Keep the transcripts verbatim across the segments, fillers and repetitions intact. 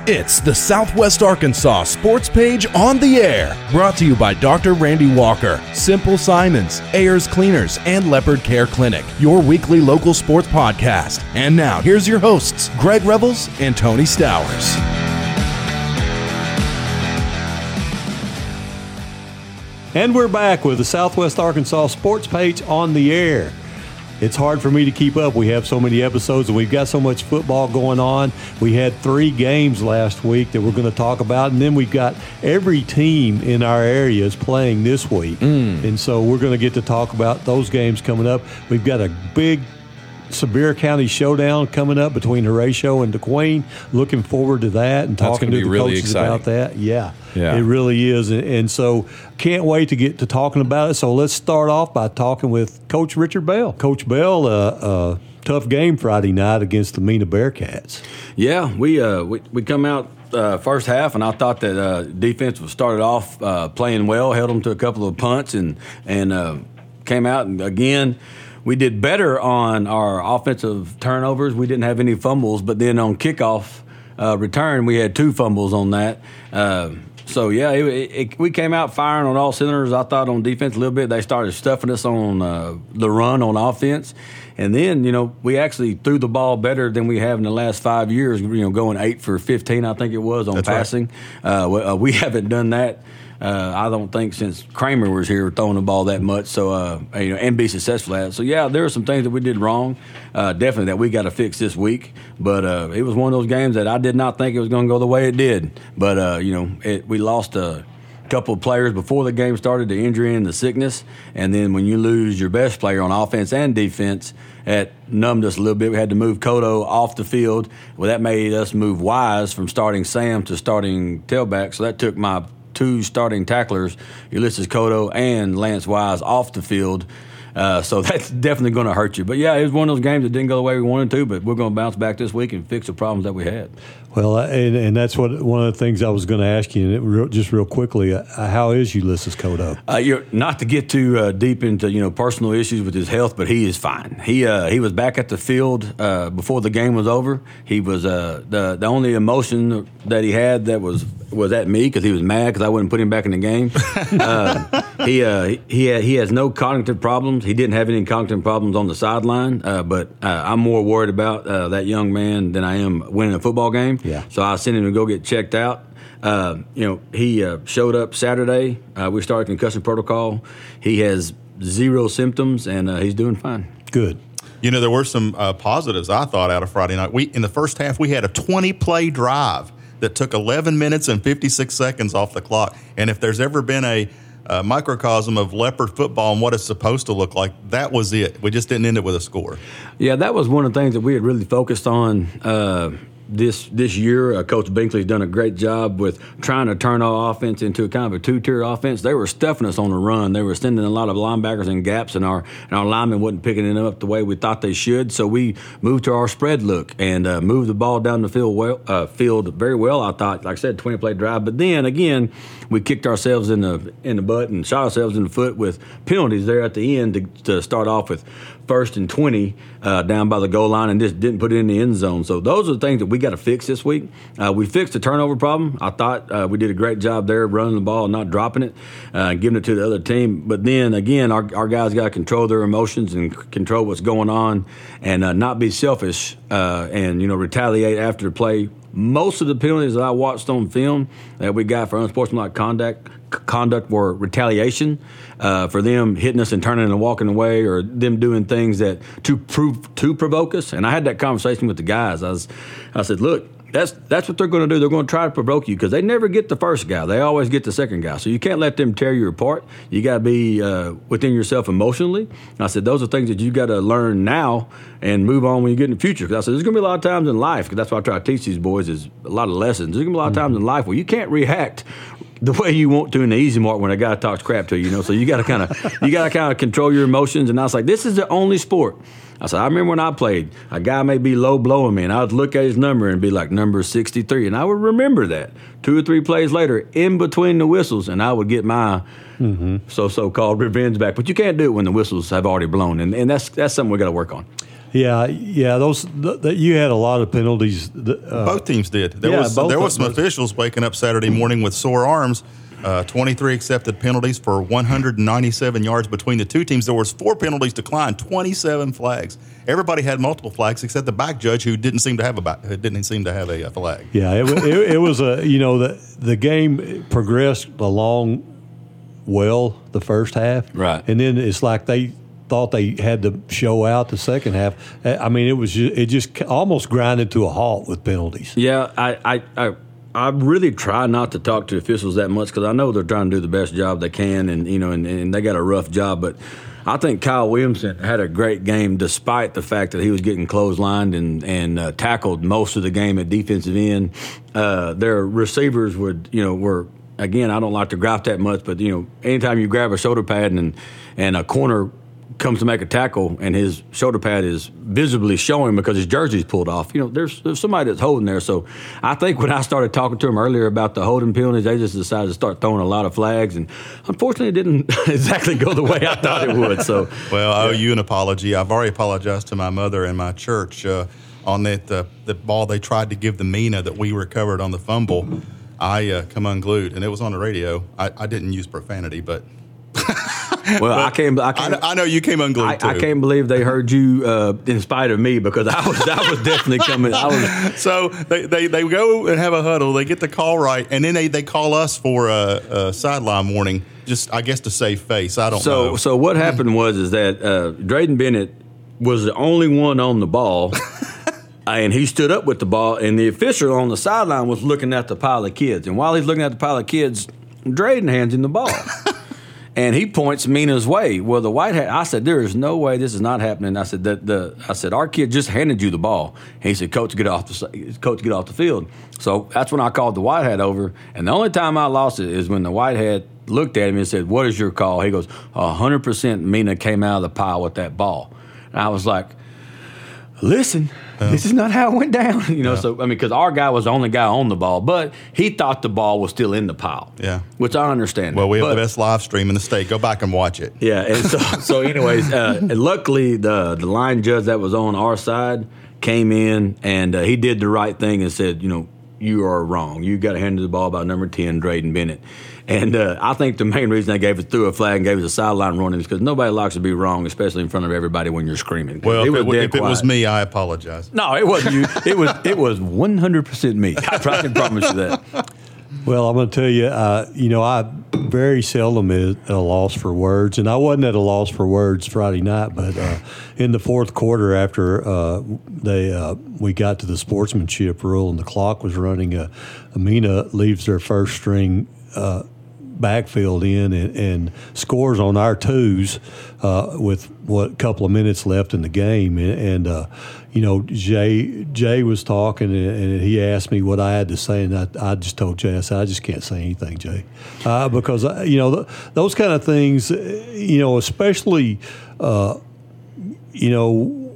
It's the Southwest Arkansas Sports Page on the Air, brought to you by Doctor Randy Walker, Simple Simons, Ayers Cleaners, and Leopard Care Clinic, your weekly local sports podcast. And now, here's your hosts, Greg Revels and Tony Stowers. And we're back with the Southwest Arkansas Sports Page on the Air. It's hard for me to keep up. We have so many episodes and we've got so much football going on. We had three games last week that we're going to talk about, and then we've got every team in our area is playing this week. Mm. And so we're going to get to talk about those games coming up. We've got a big Sevier County showdown coming up between Horatio and DeQueen. Looking forward to that and talking to the really coaches exciting. about that. Yeah, yeah, it really is. And, and so can't wait to get to talking about it. So let's start off by talking with Coach Richard Bell. Coach Bell, uh, uh, tough game Friday night against the Mena Bearcats. Yeah, we uh, we, we come out uh, first half, and I thought that uh, defense was started off uh, playing well, held them to a couple of punts, and and uh, came out and again. We did better on our offensive turnovers. We didn't have any fumbles, but then on kickoff uh, return, we had two fumbles on that. Uh, so, yeah, it, it, we came out firing on all cylinders. I thought on defense a little bit. They started stuffing us on uh, the run on offense. And then, you know, we actually threw the ball better than we have in the last five years, you know, going eight for fifteen, I think it was, on That's passing. Right. Uh, we, uh, we haven't done that. Uh, I don't think since Kramer was here throwing the ball that much, so uh, you know, and be successful at it. So yeah, there are some things that we did wrong, uh, definitely that we got to fix this week. But uh, it was one of those games that I did not think it was going to go the way it did. But uh, you know, it, we lost a couple of players before the game started, the injury and the sickness, and then when you lose your best player on offense and defense, it numbed us a little bit. We had to move Cotto off the field. Well, that made us move Wise from starting Sam to starting tailback. So that took my two starting tacklers, Ulysses Cotto and Lance Wise, off the field. Uh, so that's definitely going to hurt you. But, yeah, it was one of those games that didn't go the way we wanted to, but we're going to bounce back this week and fix the problems that we had. Well, and, and that's what one of the things I was going to ask you, and it real, just real quickly, uh, how is Ulysses Cotto? Uh, you're, not to get too uh, deep into, you know, personal issues with his health, but he is fine. He uh, he was back at the field uh, before the game was over. He was uh, the the only emotion that he had that was was at me because he was mad because I wouldn't put him back in the game. uh, he uh, he had, he has no cognitive problems. He didn't have any cognitive problems on the sideline, uh, but uh, I'm more worried about uh, that young man than I am winning a football game. Yeah. So I sent him to go get checked out. Uh, you know, he uh, showed up Saturday. Uh, we started concussion protocol. He has zero symptoms, and uh, he's doing fine. Good. You know, there were some uh, positives, I thought, out of Friday night. We in the first half, we had a twenty-play drive that took eleven minutes and fifty-six seconds off the clock. And if there's ever been a uh, microcosm of Leopard football and what it's supposed to look like, that was it. We just didn't end it with a score. Yeah, that was one of the things that we had really focused on uh, this this year. Uh, Coach Binkley's done a great job with trying to turn our offense into a kind of a two-tier offense. They were stuffing us on the run. They were sending a lot of linebackers in gaps, and our and our linemen wasn't picking it up the way we thought they should. So we moved to our spread look and uh, moved the ball down the field well, uh, field very well. I thought, like I said, twenty-play drive. But then again, we kicked ourselves in the in the butt and shot ourselves in the foot with penalties there at the end to, to start off with first and twenty uh, down by the goal line and just didn't put it in the end zone. So those are the things that we got to fix this week. Uh, we fixed the turnover problem. I thought uh, we did a great job there running the ball and not dropping it, uh, giving it to the other team. But then, again, our, our guys got to control their emotions and c- control what's going on and uh, not be selfish uh, and, you know, retaliate after the play. Most of the penalties that I watched on film that we got for unsportsmanlike conduct conduct were retaliation uh, for them hitting us and turning and walking away, or them doing things that to prove to provoke us. And I had that conversation with the guys. I was, I said, look, that's that's what they're going to do. They're going to try to provoke you because they never get the first guy. They always get the second guy. So you can't let them tear you apart. You got to be uh, within yourself emotionally. And I said, those are things that you got to learn now and move on when you get in the future. Because I said, there's going to be a lot of times in life, because that's what I try to teach these boys is a lot of lessons. There's going to be a lot of times in life where you can't react the way you want to in the easy mark when a guy talks crap to you, you know. So you got to kind of you got to kind of control your emotions. And I was like, this is the only sport. I said, I remember when I played, a guy may be low blowing me, and I would look at his number and be like, number sixty-three, and I would remember that. Two or three plays later, in between the whistles, and I would get my mm-hmm. so so called revenge back. But you can't do it when the whistles have already blown, and, and that's that's something we got to work on. Yeah, yeah. Those th- th- you had a lot of penalties. Uh, both teams did. There yeah, was both there was some both. officials waking up Saturday morning with sore arms. Uh, twenty-three accepted penalties for one hundred ninety-seven yards between the two teams. There was four penalties declined, twenty-seven flags. Everybody had multiple flags except the back judge, who didn't seem to have a back, who didn't seem to have a, a flag. Yeah, it, it, it was a you know the the game progressed along well the first half, Right. and then it's like they thought they had to show out the second half. I mean, it was just, it just almost grinded to a halt with penalties. Yeah, I, I, I, I really try not to talk to officials that much because I know they're trying to do the best job they can, and you know, and, and they got a rough job. But I think Kyle Williamson had a great game, despite the fact that he was getting clotheslined and and uh, tackled most of the game at defensive end. Uh, their receivers would, you know, were. Again, I don't like to gripe that much, but you know, anytime you grab a shoulder pad and and a corner comes to make a tackle and his shoulder pad is visibly showing because his jersey's pulled off, you know, there's there's somebody that's holding there. So I think when I started talking to him earlier about the holding penalties, they just decided to start throwing a lot of flags, and unfortunately, it didn't exactly go the way I thought it would. So, well, I owe you an apology. I've already apologized to my mother and my church uh, on that uh, the ball they tried to give the Mina that we recovered on the fumble. I uh, come unglued, and it was on the radio. I, I didn't use profanity, but well, I can't. I, I, can't, know, I know you came unglued I, too. I can't believe they heard you uh, in spite of me, because I was I was definitely coming. I was. So they, they, they go and have a huddle. They get the call right, and then they, they call us for a, a sideline warning, just I guess to save face. I don't so, know. So what happened was is that uh, Drayden Bennett was the only one on the ball. And he stood up with the ball, and the official on the sideline was looking at the pile of kids. And while he's looking at the pile of kids, Drayden hands him the ball. And he points Mina's way. Well, the white hat, I said, there is no way this is not happening. I said, that the, I said, our kid just handed you the ball. And he said, Coach, get off the coach, get off the field. So that's when I called the white hat over. And the only time I lost it is when the white hat looked at him and said, what is your call? He goes, one hundred percent Mina came out of the pile with that ball. And I was like, listen, yeah. This is not how it went down. You know, yeah. So, I mean, because our guy was the only guy on the ball, but he thought the ball was still in the pile. Yeah. Which I understand. Well, we have but, the best live stream in the state. Go back and watch it. Yeah. And so, so anyways, uh, and luckily the, the line judge that was on our side came in, and uh, he did the right thing and said, you know, you are wrong. You got to hand the ball by number ten, Drayden Bennett. And uh, I think the main reason they gave us threw a flag and gave us a sideline running is because nobody likes to be wrong, especially in front of everybody when you're screaming. Well, if, was it, if it was me, I apologize. No, it wasn't you. It was it was one hundred percent me. I can promise you that. Well, I'm going to tell you, uh, you know, I very seldom am at a loss for words, and I wasn't at a loss for words Friday night. But uh, in the fourth quarter, after uh, they uh, we got to the sportsmanship rule and the clock was running, uh, Mina leaves their first string uh, backfield in and, and scores on our twos uh, with what couple of minutes left in the game, and. and uh, You know, Jay Jay was talking, and he asked me what I had to say, and I, I just told Jay, I said, I just can't say anything, Jay, uh, because, you know, those kind of things, you know, especially, uh, you know,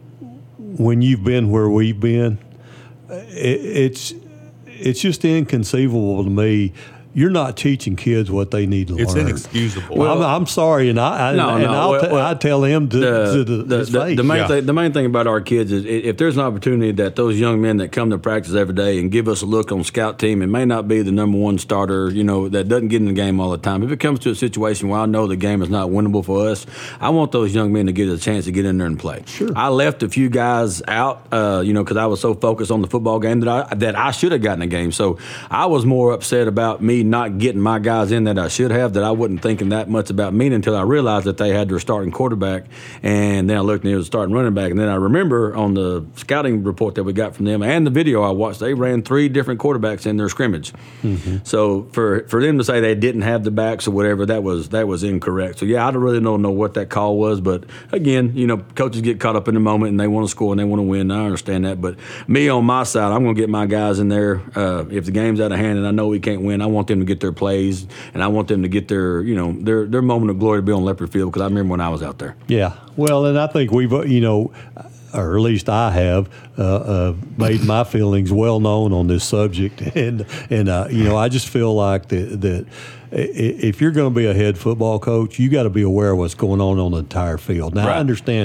when you've been where we've been, it, it's it's just inconceivable to me. You're not teaching kids what they need to it's learn. It's inexcusable. Well, I'm, I'm sorry, and I, I no, and no, I'll well, t- well, I tell him to, the, to the, the, his the, face. the main Yeah. thing. The main thing about our kids is if there's an opportunity that those young men that come to practice every day and give us a look on scout team, it may not be the number one starter, you know, that doesn't get in the game all the time. If it comes to a situation where I know the game is not winnable for us, I want those young men to get a chance to get in there and play. Sure. I left a few guys out, uh, you know, because I was so focused on the football game that I that I should have gotten a game. So I was more upset about me not getting my guys in that I should have, that I wasn't thinking that much about me until I realized that they had their starting quarterback, and then I looked and it was starting running back, and then I remember on the scouting report that we got from them and the video I watched, they ran three different quarterbacks in their scrimmage. Mm-hmm. So for for them to say they didn't have the backs or whatever, that was that was incorrect. So yeah, I don't really don't know what that call was, but again, you know, coaches get caught up in the moment and they want to score and they want to win. I understand that, but me on my side, I'm going to get my guys in there. Uh, if the game's out of hand and I know we can't win, I want them to get their plays. And I want them to get their, you know, their their moment of glory to be on Leopard Field, because I remember when I was out there. Yeah, well, and I think we've, you know, or at least I have uh, uh, made my feelings well known on this subject, and and uh, you know, I just feel like that that if you're going to be a head football coach, you got to be aware of what's going on on the entire field. Now, right. I understand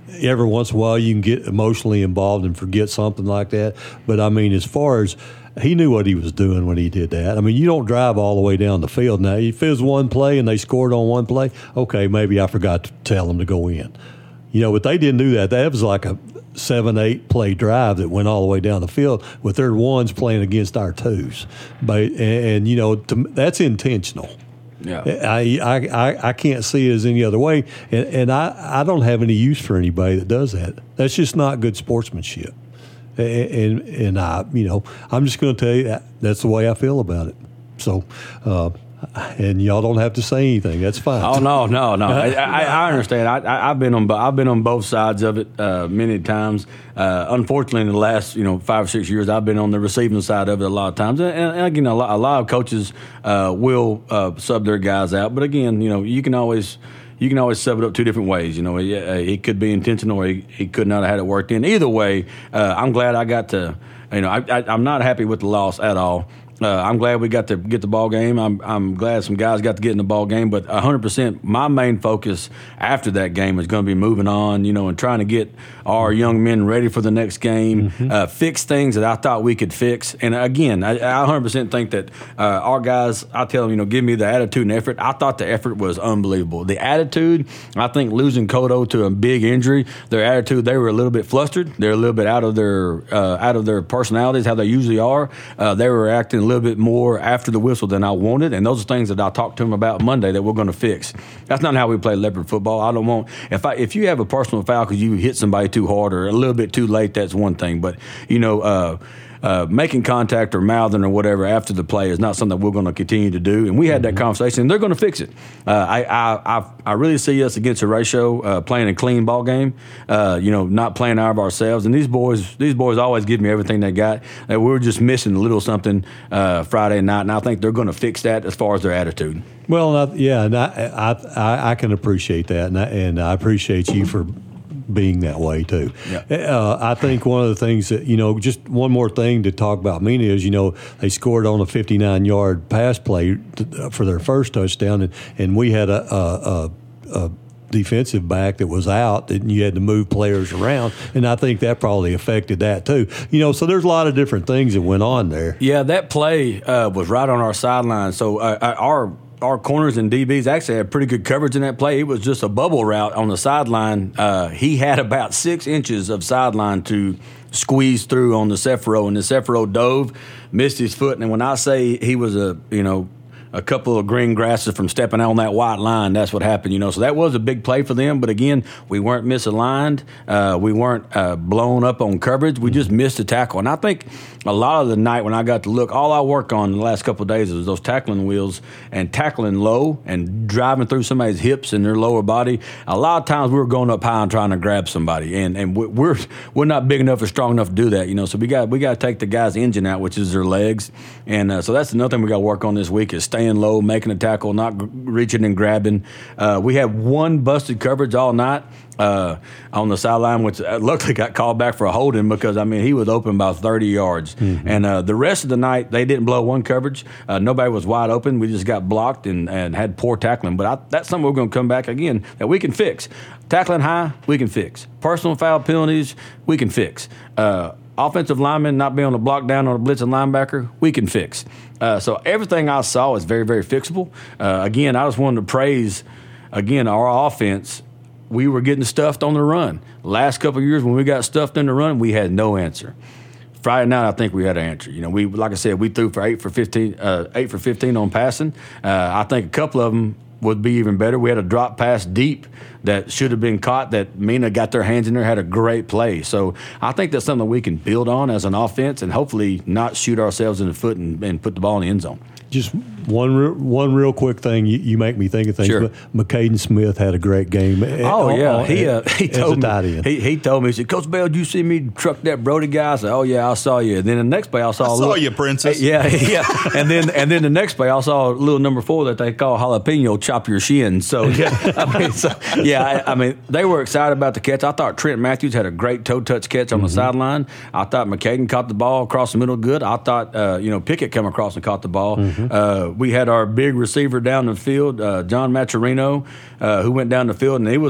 every once in a while you can get emotionally involved and forget something like that. But, I mean, as far as he knew what he was doing when he did that. I mean, you don't drive all the way down the field. Now, if it was one play and they scored on one play, okay, maybe I forgot to tell them to go in. You know, but they didn't do that. That was like a seven, eight play drive that went all the way down the field with their ones playing against our twos. But and, and you know, to, that's intentional. Yeah, I, I I I can't see it as any other way, and, and I, I don't have any use for anybody that does that. That's just not good sportsmanship. And and, and I, you know, I'm just going to tell you that that's the way I feel about it. So. Uh, And y'all don't have to say anything. That's fine. Oh no, no, no. I, I, I understand. I, I, I've been on. I've been on both sides of it uh, many times. Uh, unfortunately, in the last you know five or six years, I've been on the receiving side of it a lot of times. And, and again, a lot, a lot of coaches uh, will uh, sub their guys out. But again, you know, you can always. You can always sub it up two different ways. You know, it, it could be intentional, or he, he could not have had it worked in. Either way, uh, I'm glad I got to. You know, I, I, I'm not happy with the loss at all. Uh, I'm glad we got to get the ball game. I'm I'm glad some guys got to get in the ball game. But one hundred percent, my main focus after that game is going to be moving on, you know, and trying to get our young men ready for the next game, mm-hmm. uh, fix things that I thought we could fix. And again, I, I one hundred percent think that uh, our guys, I tell them, you know, give me the attitude and effort. I thought the effort was unbelievable. The attitude, I think losing Cotto to a big injury, their attitude, they were a little bit flustered. They're a little bit out of their uh, out of their personalities, how they usually are. Uh, they were acting a little bit more after the whistle than I wanted, and those are things that I talked to them about Monday that we're going to fix. That's not how we play Leopard football. I don't want if I if you have a personal foul because you hit somebody too hard or a little bit too late, that's one thing. But you know, uh, uh, making contact or mouthing or whatever after the play is not something that we're going to continue to do. And we had that mm-hmm. conversation, and they're going to fix it. Uh, I, I I I really see us against Horatio uh, playing a clean ball game. Uh, you know, not playing out of ourselves. And these boys, these boys always give me everything they got. And we were just missing a little something uh, Friday night, and I think they're going to fix that as far as their attitude. Well, I, yeah, and I, I I can appreciate that, and I, and I appreciate you for being that way too. Yeah. Uh, I think one of the things that, you know, just one more thing to talk about Mina is, you know, they scored on a fifty-nine yard pass play to, for their first touchdown, and, and we had a, a, a, a defensive back that was out, and you had to move players around, and I think that probably affected that too. You know, so there's a lot of different things that went on there. Yeah, that play uh, was right on our sideline. So uh, our Our corners and D Bs actually had pretty good coverage in that play. It was just a bubble route on the sideline. Uh, he had about six inches of sideline to squeeze through on the Cefaro, and the Cefaro dove, missed his foot. And when I say he was a, you know, a couple of green grasses from stepping on that white line, that's what happened, you know. So that was a big play for them. But again, we weren't misaligned. Uh, we weren't uh, blown up on coverage. We just missed a tackle. And I think a lot of the night when I got to look, all I worked on in the last couple of days was those tackling wheels and tackling low and driving through somebody's hips and their lower body. A lot of times we were going up high and trying to grab somebody, and and we're we're not big enough or strong enough to do that, you know. So we got we got to take the guy's engine out, which is their legs, and uh, so that's another thing we got to work on this week is staying low, making a tackle, not g- reaching and grabbing. Uh, we had one busted coverage all night uh, on the sideline, which luckily got called back for a holding because, I mean, he was open about thirty yards. Mm-hmm. And uh, the rest of the night, they didn't blow one coverage. Uh, nobody was wide open. We just got blocked and, and had poor tackling. But I, that's something we're going to come back again that we can fix. Tackling high, we can fix. Personal foul penalties, we can fix. Uh, offensive linemen not being on the block down on a blitzing linebacker, we can fix. Uh, so everything I saw is very, very fixable. Uh, again, I just wanted to praise, again, our offense. We were getting stuffed on the run. Last couple of years when we got stuffed in the run, we had no answer. Friday night, I think we had an answer. You know, we like I said, we threw for eight for fifteen, uh, eight for fifteen on passing. Uh, I think a couple of them would be even better. We had a drop pass deep that should have been caught that Mina got their hands in there, had a great play. So I think that's something we can build on as an offense and hopefully not shoot ourselves in the foot and, and put the ball in the end zone. Just one real, one real quick thing. You, you make me think of things. Sure. McCaden Smith had a great game. Oh, on, yeah. on, he uh, he told me. He, he told me, he said, Coach Bell, did you see me truck that Brody guy? I said, oh, yeah, I saw you. And then the next play, I saw I a saw little, you, Princess. Yeah, yeah. and then and then the next play, I saw a little number four that they call jalapeno chop your shin. So, yeah, I mean, so, yeah, I, I mean, they were excited about the catch. I thought Trent Matthews had a great toe touch catch on mm-hmm. the sideline. I thought McCaden caught the ball across the middle good. I thought, uh, you know, Pickett come across and caught the ball. Mm-hmm. Uh, we had our big receiver down the field, uh, John Maturino, uh, who went down the field, and he was a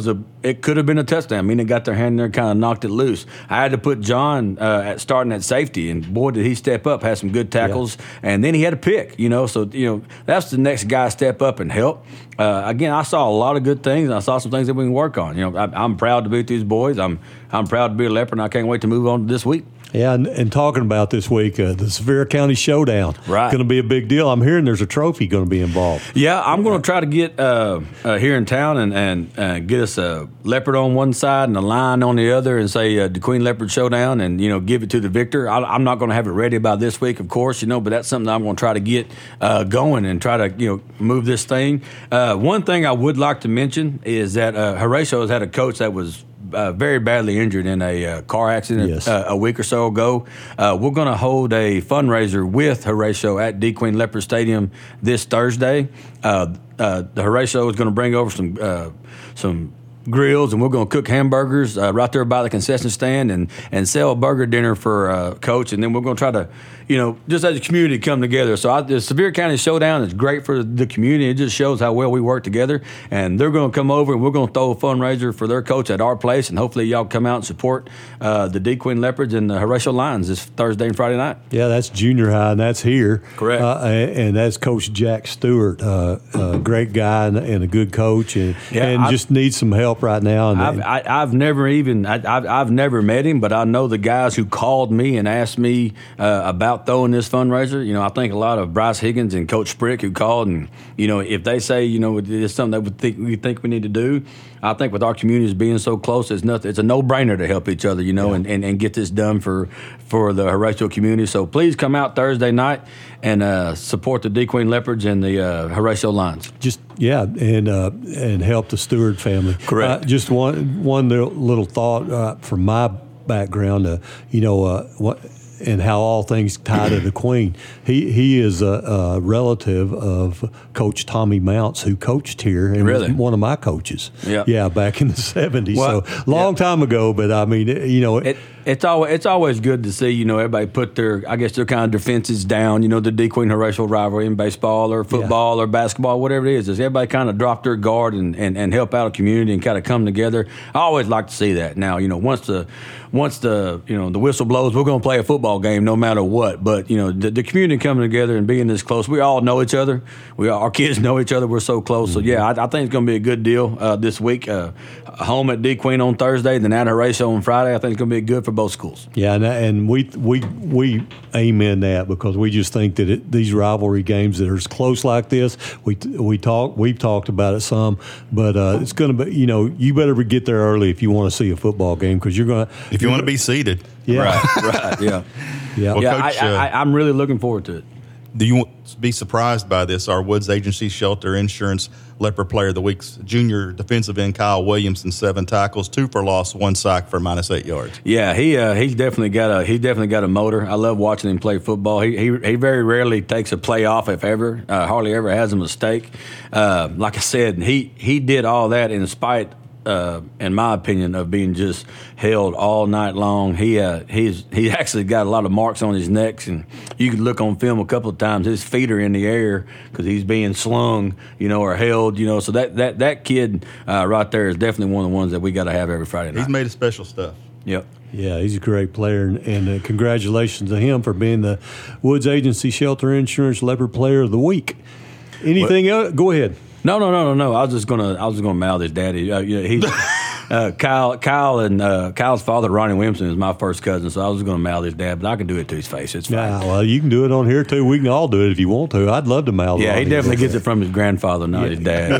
it could have been a touchdown. I mean, they got their hand there, kind of knocked it loose. I had to put John uh, at starting at safety, and boy, did he step up, had some good tackles, yeah. and then he had a pick, you know. So, you know, that's the next guy step up and help. Uh, again, I saw a lot of good things, and I saw some things that we can work on. You know, I, I'm proud to be with these boys. I'm I'm proud to be a Leopard, and I can't wait to move on to this week. Yeah, and, and talking about this week, uh, the Sevier County Showdown, right, going to be a big deal. I'm hearing there's a trophy going to be involved. Yeah, I'm going to try to get uh, uh, here in town and and uh, get us a Leopard on one side and a Lion on the other, and say uh, the Queen Leopard Showdown, and you know, give it to the victor. I, I'm not going to have it ready by this week, of course, you know, but that's something that I'm going to try to get uh, going and try to you know move this thing. Uh, one thing I would like to mention is that uh, Horatio has had a coach that was Uh, very badly injured in a uh, car accident yes. uh, a week or so ago. Uh, we're going to hold a fundraiser with Horatio at D. Queen Leopard Stadium this Thursday. Uh, uh, the Horatio is going to bring over some uh, some grills, and we're going to cook hamburgers uh, right there by the concession stand and, and sell a burger dinner for uh, Coach. And then we're going to try to, you know, just as a community come together. So I, the Sevier County Showdown is great for the community. It just shows how well we work together. And they're going to come over, and we're going to throw a fundraiser for their coach at our place. And hopefully y'all come out and support uh, the D. Queen Leopards and the Horatio Lions this Thursday and Friday night. Yeah, that's junior high, and that's here. Correct. Uh, and, and that's Coach Jack Stewart, uh, a great guy and, and a good coach, and, yeah, and I, just needs some help right now. And, I've, I, I've never even I, I've, I've never met him, but I know the guys who called me and asked me uh, about throwing this fundraiser. You know, I think a lot of Bryce Higgins and Coach Sprick who called, and you know, if they say, you know, it's something that we think we think we need to do, I think with our communities being so close, it's nothing. It's a no-brainer to help each other, you know, yeah. and, and, and get this done for for the Horatio community. So please come out Thursday night and uh, support the D. Queen Leopards and the uh, Horatio Lions. Just yeah, and uh, and help the Stewart family. Correct. Uh, just one one little thought uh, from my background. Uh, you know uh, what. And how all things tie to the Queen. He he is a, a relative of Coach Tommy Mounts, who coached here and really? was one of my coaches. Yeah, yeah, back in the seventies. Well, so long yeah. time ago. But I mean, you know, it, it's always it's always good to see, you know, everybody put their I guess their kind of defenses down. You know, the D. Queen Horatio rivalry in baseball or football yeah. or basketball, whatever it is. Is everybody kind of drop their guard and, and, and help out a community and kind of come together. I always like to see that. Now, you know, once the once the you know the whistle blows, we're going to play a football game no matter what. But you know, the, the community coming together and being this close, we all know each other. We all, our kids know each other. We're so close. Mm-hmm. So yeah, I, I think it's going to be a good deal uh, this week. Uh, home at D. Queen on Thursday, then at Horatio on Friday. I think it's going to be good for both schools. Yeah, and, and we we we amen that, because we just think that it, these rivalry games that are as close like this, we we talk we've talked about it some, but uh, it's going to be, you know, you better get there early if you want to see a football game, because you're going to if you want to be seated. Yeah, right, right, yeah, yeah. Well, yeah Coach, I, I, I, I'm really looking forward to it. Do you be surprised by this? Our Woods Agency Shelter Insurance Leopard Player of the Week's junior defensive end Kyle Williamson, seven tackles, two for loss, one sack for minus eight yards. Yeah, he uh, he's definitely got a he definitely got a motor. I love watching him play football. He he, he very rarely takes a play off, if ever. Uh, hardly ever has a mistake. Uh, like I said, he he did all that in spite. Uh, in my opinion, of being just held all night long. He uh, he's he actually got a lot of marks on his neck, and you could look on film a couple of times. His feet are in the air because he's being slung, you know, or held, you know. So that that that kid uh, right there is definitely one of the ones that we got to have every Friday night. He's made of special stuff. Yep. Yeah, he's a great player, and, and uh, congratulations to him for being the Woods Agency Shelter Insurance Leopard Player of the Week. Anything what? else? Go ahead. No, no, no, no, no. I was just gonna, I was just gonna mouth his daddy. Uh, you know, he, uh, Kyle, Kyle, and uh, Kyle's father, Ronnie Williamson, is my first cousin, so I was gonna mouth his dad, but I can do it to his face. It's fine. Yeah, well, you can do it on here too. We can all do it if you want to. I'd love to mouth. Yeah, he Ronnie definitely gets it from his grandfather, not yeah. his dad.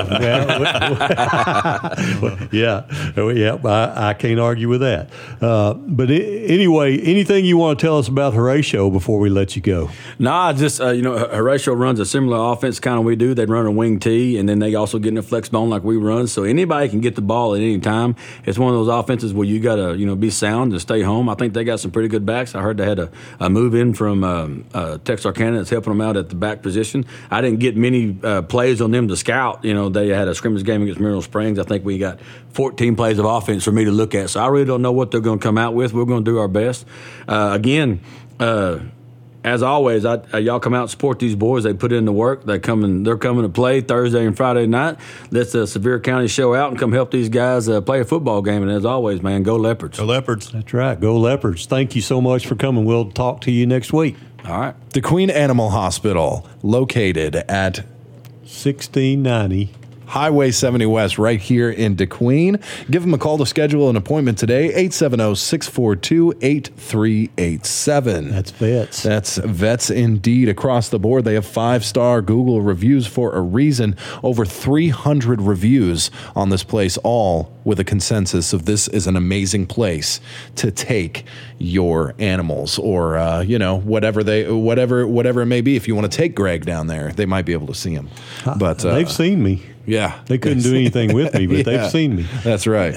Well, yeah, yeah, yeah. I, I can't argue with that. Uh, but I- anyway, anything you want to tell us about Horatio before we let you go? Nah, just uh, you know, Horatio runs a similar offense kind of we do. They run a wing tee, and then they also get in a flex bone like we run. So anybody can get the ball at any time. It's one of those offenses where you got to you know be sound and stay home. I think they got some pretty good backs. I heard they had a, a move in from um, uh, Texarkana that's helping them out at the back position. I didn't get many uh, plays on them to scout. You know, they had a scrimmage game against Mineral Springs. I think we got fourteen plays of offense for me to look at. So I really don't know what they're going to come out with. We're going to do our best. Uh, again. Uh, as always, I, uh, y'all come out and support these boys. They put in the work. They come and they're coming to play Thursday and Friday night. Let the Sevier County show out and come help these guys uh, play a football game. And as always, man, go Leopards. Go Leopards. That's right. Go Leopards. Thank you so much for coming. We'll talk to you next week. All right. DeQueen Animal Hospital, located at sixteen ninety Highway seventy West, right here in DeQueen. Give them a call to schedule an appointment today, eight seven zero, six four two, eight three eight seven. That's Vets. That's Vets indeed across the board. They have five-star Google reviews for a reason. Over three hundred reviews on this place, all with a consensus of this is an amazing place to take your animals, or uh, you know, whatever they whatever whatever it may be. If you want to take Greg down there, they might be able to see him. But uh, they've seen me. Yeah. They couldn't do anything with me, but yeah, they've seen me. That's right.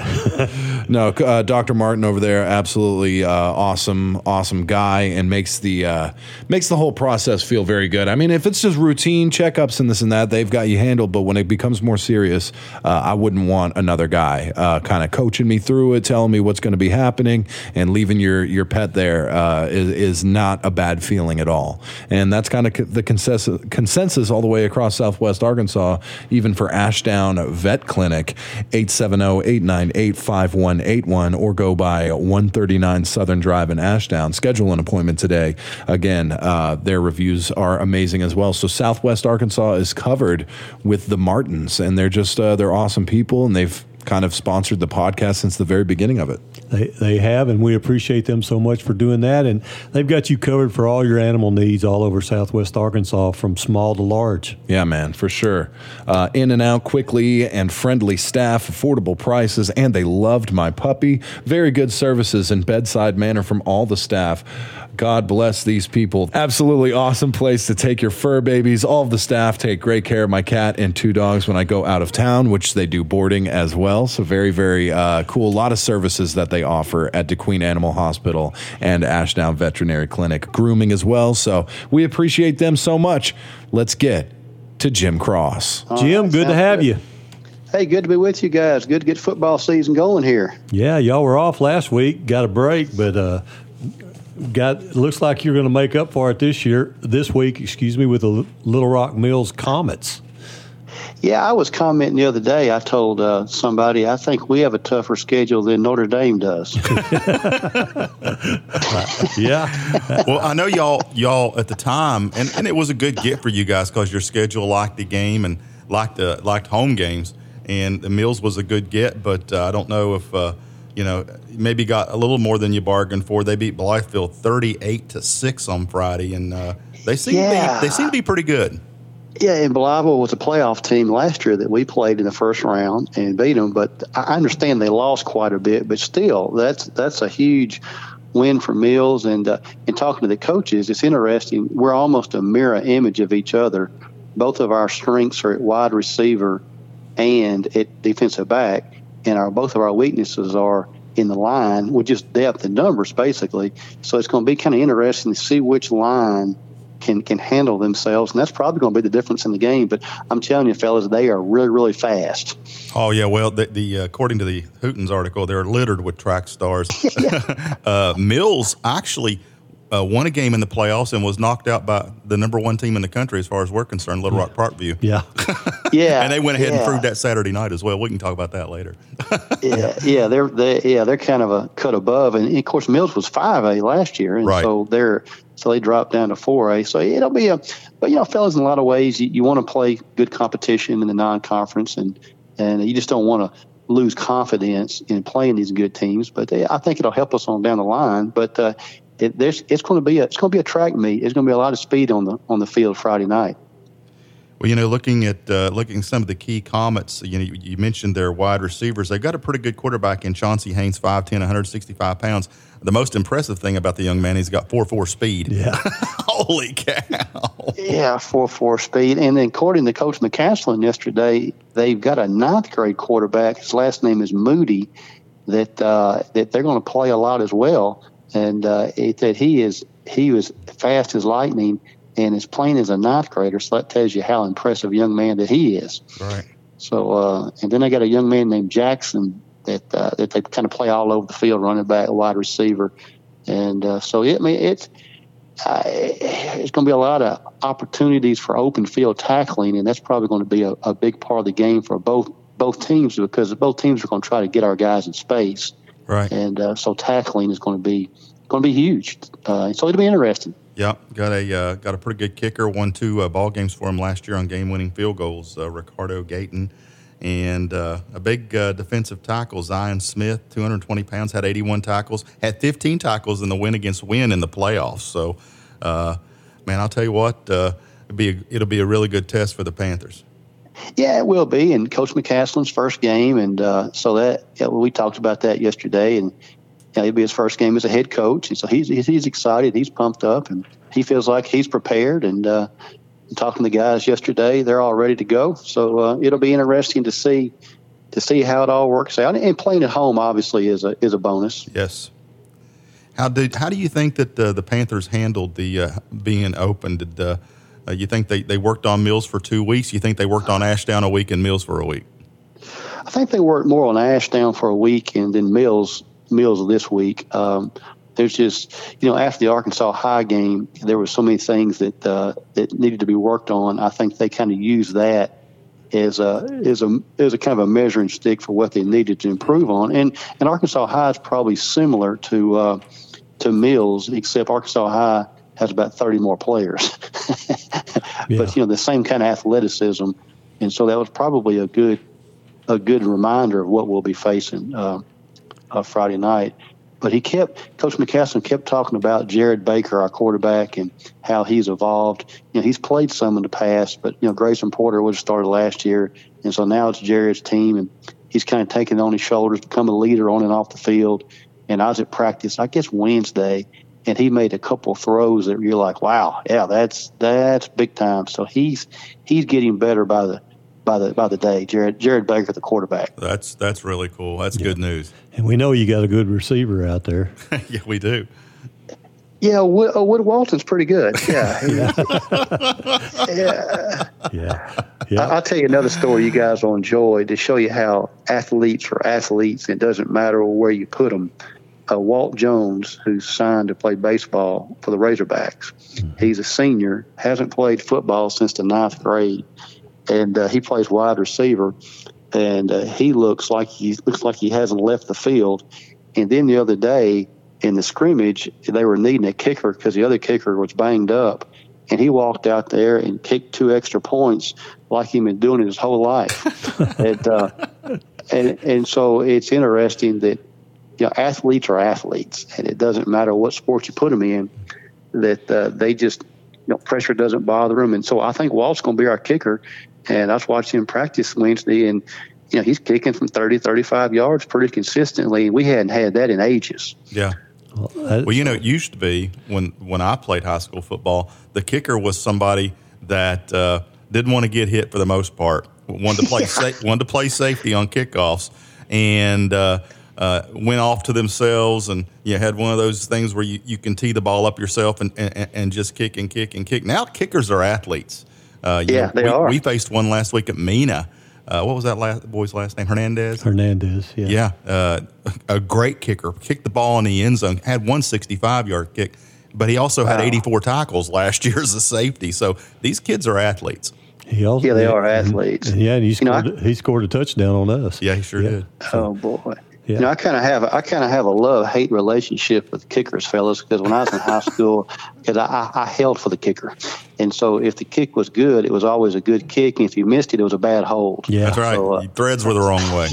No, uh, Doctor Martin over there, absolutely uh, awesome, awesome guy, and makes the uh, makes the whole process feel very good. I mean, if it's just routine checkups and this and that, they've got you handled. But when it becomes more serious, uh, I wouldn't want another guy uh, kind of coaching me through it, telling me what's going to be happening, and leaving your your pet there uh, is, is not a bad feeling at all. And that's kind of the consensus, consensus all the way across Southwest Arkansas, even for Ashdown Vet Clinic, eight seven zero, eight nine eight, five one eight one, or go by one thirty-nine Southern Drive in Ashdown. Schedule an appointment today. Again, uh, their reviews are amazing as well. So Southwest Arkansas is covered with the Martins, and they're just uh, they're awesome people, and they've kind of sponsored the podcast since the very beginning of it. They they have, and we appreciate them so much for doing that. And they've got you covered for all your animal needs all over Southwest Arkansas, from small to large. Yeah, man, for sure. Uh, in and out quickly, and friendly staff, affordable prices, and they loved my puppy. Very good services and bedside manner from all the staff. God bless these people. Absolutely awesome place to take your fur babies. All of the staff take great care of my cat and two dogs when I go out of town, which they do boarding as well. So very, very uh, cool. A lot of services that they offer at DeQueen Animal Hospital and Ashdown Veterinary Clinic. Grooming as well. So we appreciate them so much. Let's get to Jim Cross. Oh, Jim, good to have good. you. Hey, good to be with you guys. Good to get football season going here. Yeah, y'all were off last week. Got a break, but uh, got looks like you're going to make up for it this year, this week, excuse me, with the Little Rock Mills Comets. Yeah, I was commenting the other day. I told uh, somebody I think we have a tougher schedule than Notre Dame does. Yeah. Well, I know y'all y'all at the time, and, and it was a good get for you guys because your schedule liked the game and liked the liked home games, and the Mills was a good get. But uh, I don't know if uh, you know maybe got a little more than you bargained for. They beat Blythefield thirty-eight to six on Friday, and uh, they seem yeah. to be, they seem to be pretty good. Yeah, and Blytheville was a playoff team last year that we played in the first round and beat them. But I understand they lost quite a bit, but still, that's that's a huge win for Mills. And uh, and talking to the coaches, it's interesting. We're almost a mirror image of each other. Both of our strengths are at wide receiver and at defensive back, and our both of our weaknesses are in the line with just depth and numbers, basically. So it's going to be kind of interesting to see which line can can handle themselves, and that's probably going to be the difference in the game. But I'm telling you, fellas, they are really, really fast. Oh, yeah. Well, the, the uh, according to the Hootens article, they're littered with track stars. uh, Mills actually uh, won a game in the playoffs and was knocked out by the number one team in the country as far as we're concerned, Little Rock Parkview. Yeah. Yeah. And they went ahead yeah. and proved that Saturday night as well. We can talk about that later. yeah, yeah, they're they yeah they're kind of a cut above, and of course Mills was five A last year, and right. so they're so they dropped down to four A. So it'll be a, but you know, fellas, in a lot of ways, you, you want to play good competition in the non-conference, and and you just don't want to lose confidence in playing these good teams. But they, I think it'll help us on down the line. But uh, it, there's it's going to be a it's going to be a track meet. It's going to be a lot of speed on the on the field Friday night. Well, you know, looking at uh, looking at some of the key Comets, you know, you, you mentioned their wide receivers. They've got a pretty good quarterback in Chauncey Haynes, five ten, one hundred sixty-five pounds. The most impressive thing about the young man, he's got four four speed. Yeah. Holy cow. Yeah, four four speed. And then according to Coach McCaslin yesterday, they've got a ninth grade quarterback. His last name is Moody, that uh, that they're going to play a lot as well. And uh, it, that he is he was fast as lightning and is playing as a ninth grader. So that tells you how impressive a young man that he is. Right. So uh, and then they got a young man named Jackson that uh, that they kind of play all over the field, running back, wide receiver, and uh, so it, I mean, it's uh, it's going to be a lot of opportunities for open field tackling, and that's probably going to be a, a big part of the game for both both teams, because both teams are going to try to get our guys in space. Right. And uh, so tackling is going to be going to be huge. Uh, so it'll be interesting. Yeah, got a uh, got a pretty good kicker. Won two uh, ball games for him last year on game-winning field goals. Uh, Ricardo Gayton, and uh, a big uh, defensive tackle, Zion Smith, two hundred twenty pounds, had eighty-one tackles, had fifteen tackles in the win against Win in the playoffs. So, uh, man, I'll tell you what, uh, it'll be a, it'll be a really good test for the Panthers. Yeah, it will be. And Coach McCaslin's first game, and uh, so that yeah, we talked about that yesterday, and. You know, it'll be his first game as a head coach, and so he's he's excited, he's pumped up, and he feels like he's prepared. And uh, talking to the guys yesterday, they're all ready to go. So uh, it'll be interesting to see to see how it all works out. And playing at home, obviously, is a is a bonus. Yes. How did how do you think that uh, the Panthers handled the uh, being open? Did uh, uh, you think they, they worked on Mills for two weeks? You think they worked on Ashdown a week and Mills for a week? I think they worked more on Ashdown for a week and then Mills. Mills this week. Um, there's just, you know, after the Arkansas High game, there were so many things that uh, that needed to be worked on. I think they kind of used that as a as a as a kind of a measuring stick for what they needed to improve on. And and Arkansas High is probably similar to uh, to Mills, except Arkansas High has about thirty more players. Yeah. But you know, the same kind of athleticism, and so that was probably a good a good reminder of what we'll be facing. Uh, Uh, Friday night. But he kept, Coach McCaslin kept talking about Jared Baker, our quarterback, and how he's evolved. You know, he's played some in the past, but, you know, Grayson Porter would have started last year. And so now it's Jared's team, and he's kind of taken it on his shoulders, become a leader on and off the field. And I was at practice, I guess Wednesday, and he made a couple of throws that you're like, wow, yeah, that's that's big time. So he's he's getting better by the by the by the day. Jared Jared Baker, the quarterback. That's that's really cool. That's Yeah. good news. And we know you got a good receiver out there. Yeah, we do. Yeah, Wood, uh, Wood Walton's pretty good. Yeah, Yeah. yeah. Yeah. I, Yeah. I'll tell you another story you guys will enjoy to show you how athletes are athletes. It doesn't matter where you put them. Uh, Walt Jones, who's signed to play baseball for the Razorbacks, mm-hmm. he's a senior, hasn't played football since the ninth grade, and uh, he plays wide receiver. And uh, he looks like he looks like he hasn't left the field. And then the other day in the scrimmage, they were needing a kicker because the other kicker was banged up. And he walked out there and kicked two extra points like he'd been doing it his whole life. and, uh, and and so it's interesting that, you know, athletes are athletes, and it doesn't matter what sport you put them in, that uh, they just, you know, pressure doesn't bother them. And so I think Walt's going to be our kicker. And I was watching him practice Wednesday, and, you know, he's kicking from thirty, thirty-five yards pretty consistently. We hadn't had that in ages. Yeah. Well, that, Well, you know, it used to be when, when I played high school football, the kicker was somebody that uh, didn't want to get hit for the most part, wanted to play sa- wanted to play safety on kickoffs, and uh, uh, went off to themselves, and you know, had one of those things where you, you can tee the ball up yourself and, and, and just kick and kick and kick. Now kickers are athletes. Uh, you Yeah, know, they we, are. We faced one last week at Mina. Uh, what was that last, boy's last name? Hernandez? Hernandez. Yeah. Yeah, uh, a great kicker. Kicked the ball in the end zone. Had one sixty-five-yard kick, but he also had Wow. eighty-four tackles last year as a safety. So these kids are athletes. He also, Yeah, they are and- athletes. And, yeah, and he You know, scored. he scored a touchdown on us. Yeah, he sure Yeah. did. Oh boy! Yeah. You know, I kind of have I kind of have a love-hate relationship with kickers, fellas. Because when I was in high school, because I, I, I held for the kicker, and so if the kick was good, it was always a good kick, and if you missed it, it was a bad hold. Yeah. That's right. So, uh, Threads were the wrong way.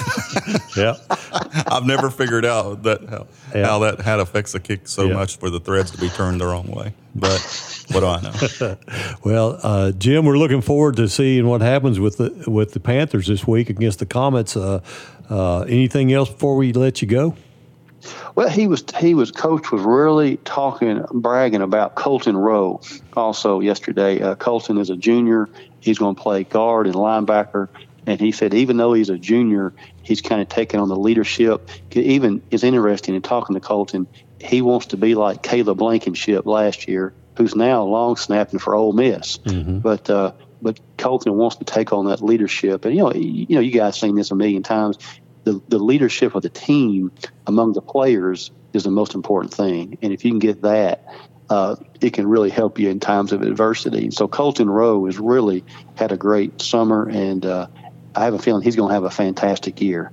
Yeah. I've never figured out that how, Yeah. how that how it affects a kick so Yeah. much for the threads to be turned the wrong way. But what do I know? Well, uh, Jim, we're looking forward to seeing what happens with the with the Panthers this week against the Comets. Uh, uh, anything else before we let you go? Well, he was he was coach was really talking bragging about Colton Rowe also yesterday. Uh, Colton is a junior. He's going to play guard and linebacker. And he said even though he's a junior, he's kind of taking on the leadership. Even is interesting in talking to Colton. He wants to be like Caleb Blankenship last year, who's now long snapping for Ole Miss. Mm-hmm. But uh, but Colton wants to take on that leadership. And you know you, you know you guys seen this a million times. The, the leadership of the team among the players is the most important thing. And if you can get that, uh, it can really help you in times of adversity. And so Colton Rowe has really had a great summer, and uh, I have a feeling he's going to have a fantastic year.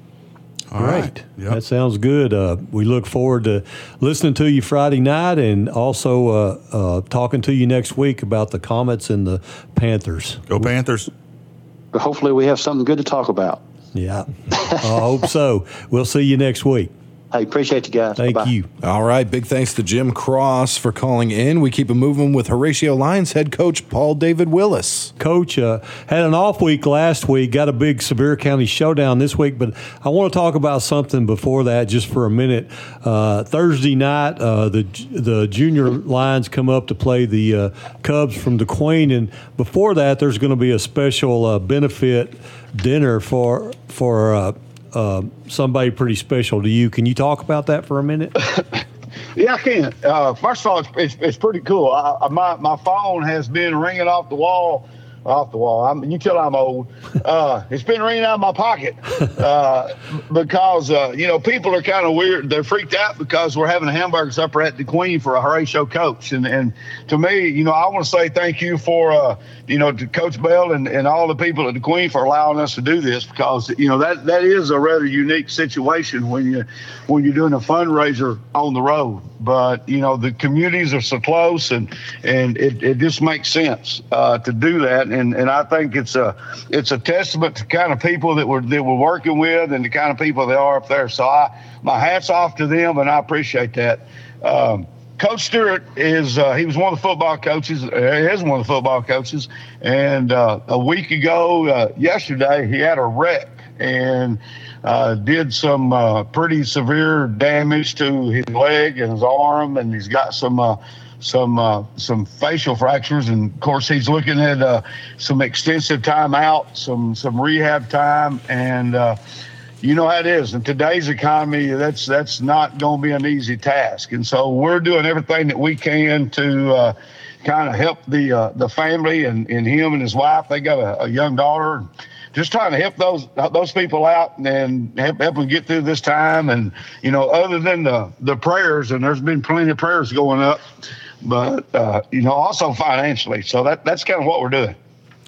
All Great. right. Yep. That sounds good. Uh, we look forward to listening to you Friday night and also uh, uh, talking to you next week about the Comets and the Panthers. Go Panthers. But hopefully we have something good to talk about. Yeah, I hope so. We'll see you next week. Hey, appreciate you guys. Thank Bye-bye. you. All right. Big thanks to Jim Cross for calling in. We keep it moving with Horatio Lions head coach Paul David Willis. Coach uh, had an off week last week, got a big Sevier County showdown this week, but I want to talk about something before that just for a minute. Uh, Thursday night, uh, the the junior Lions come up to play the uh, Cubs from DeQueen, and before that, there's going to be a special uh, benefit dinner for for uh, uh, somebody pretty special to you. Can you talk about that for a minute? Yeah, I can. Uh, first of all, it's, it's, it's pretty cool. I, I, my my phone has been ringing off the wall, off the wall. I'm, you tell I'm old. Uh, it's been ringing out of my pocket uh, because uh, you know people are kind of weird. They're freaked out because we're having a hamburger supper at the Queen for a Horatio coach, and and to me, you know, I want to say thank you for uh, you know to Coach Bell and, and all the people at the Queen for allowing us to do this, because you know that that is a rather unique situation when you when you're doing a fundraiser on the road. But you know the communities are so close, and and it, it just makes sense uh, to do that. And and I think it's a it's a testament to kind of people that we're that we're working with and the kind of people they are up there. So I my hat's off to them, and I appreciate that. Um, Coach Stewart is uh, he was one of the football coaches. He is one of the football coaches, and uh, a week ago, uh, yesterday, he had a wreck and uh, did some uh, pretty severe damage to his leg and his arm, and he's got some uh, some uh, some facial fractures. And of course, he's looking at uh, some extensive time out, some some rehab time, and. Uh, You know how it is in today's economy. That's that's not going to be an easy task, and so we're doing everything that we can to uh, kind of help the uh, the family and, and him and his wife. They got a, a young daughter. Just trying to help those those people out and help, help them get through this time. And you know, other than the the prayers, and there's been plenty of prayers going up, but uh, you know, also financially. So that that's kind of what we're doing.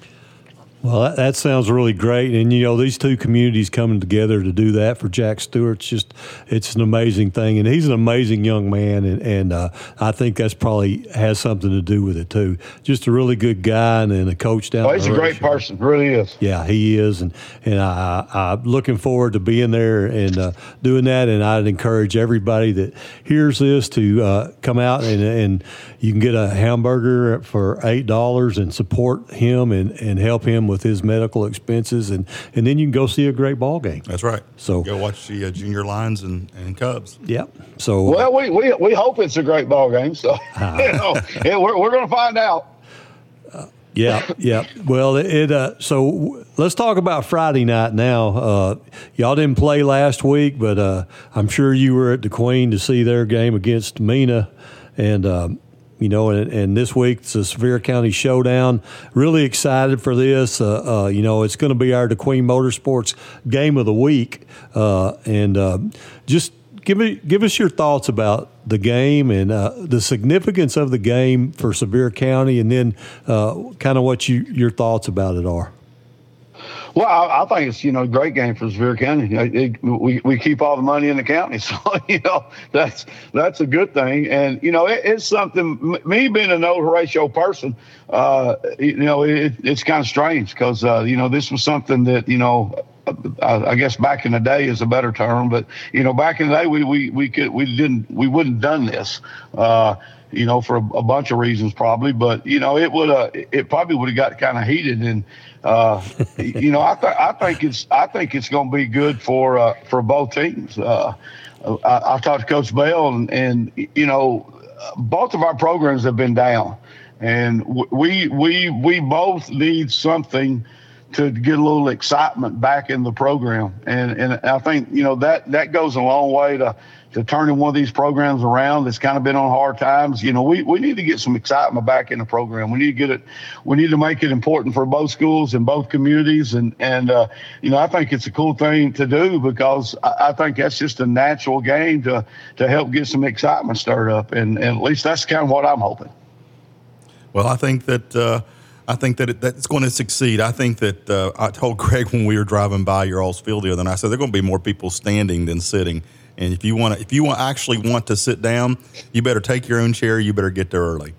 Well, that, that sounds really great. And, you know, these two communities coming together to do that for Jack Stewart, it's just, it's an amazing thing. And he's an amazing young man. And, and uh, I think that's probably has something to do with it, too. Just a really good guy and, and a coach down there. Oh, he's a great person. Really is. Yeah, he is. And, and I, I, I'm looking forward to being there and uh, doing that. And I'd encourage everybody that hears this to uh, come out and, and you can get a hamburger for eight dollars and support him and, and help him with his medical expenses, and, and then you can go see a great ball game. That's right. So go watch the uh, junior Lions and, and Cubs. Yeah. So well, we, we we hope it's a great ball game. So uh, you know, yeah, we're we're going to find out. Uh, yeah, yeah. Well, it. it uh, so w- let's talk about Friday night now. Uh, y'all didn't play last week, but uh, I'm sure you were at the Queen to see their game against Mena, and. Um, You know, and, and this week it's a Sevier County showdown. Really excited for this. Uh, uh, you know, it's going to be our DeQueen Motorsports game of the week. Uh, and uh, just give me give us your thoughts about the game and uh, the significance of the game for Sevier County, and then uh, kind of what you your thoughts about it are. Well, I, I think it's, you know, a great game for Sevier County. It, it, we, we keep all the money in the county. So, you know, that's that's a good thing. And, you know, it, it's something, me being an old Horatio person, uh, you know, it, it's kind of strange because, uh, you know, this was something that, you know, I, I guess back in the day is a better term. But, you know, back in the day, we we, we could we didn't we wouldn't have done this. Uh, you know, for a, a bunch of reasons probably, but, you know, it would, uh, it probably would have got kind of heated. And, uh, you know, I, th- I think it's, I think it's going to be good for, uh, for both teams. Uh, I, I talked to Coach Bell and, and, you know, both of our programs have been down, and we, we, we both need something to get a little excitement back in the program. And, and I think, you know, that, that goes a long way to, to turning one of these programs around that's kind of been on hard times. You know, we, we need to get some excitement back in the program. We need to get it. We need to make it important for both schools and both communities. And, and uh, you know, I think it's a cool thing to do because I, I think that's just a natural game to, to help get some excitement stirred up. And, and at least that's kind of what I'm hoping. Well, I think that uh, I think that it, that it's going to succeed. I think that uh, I told Greg when we were driving by your all's field the other night, I said there are going to be more people standing than sitting. And if you want to, if you want actually want to sit down, you better take your own chair. You better get there early.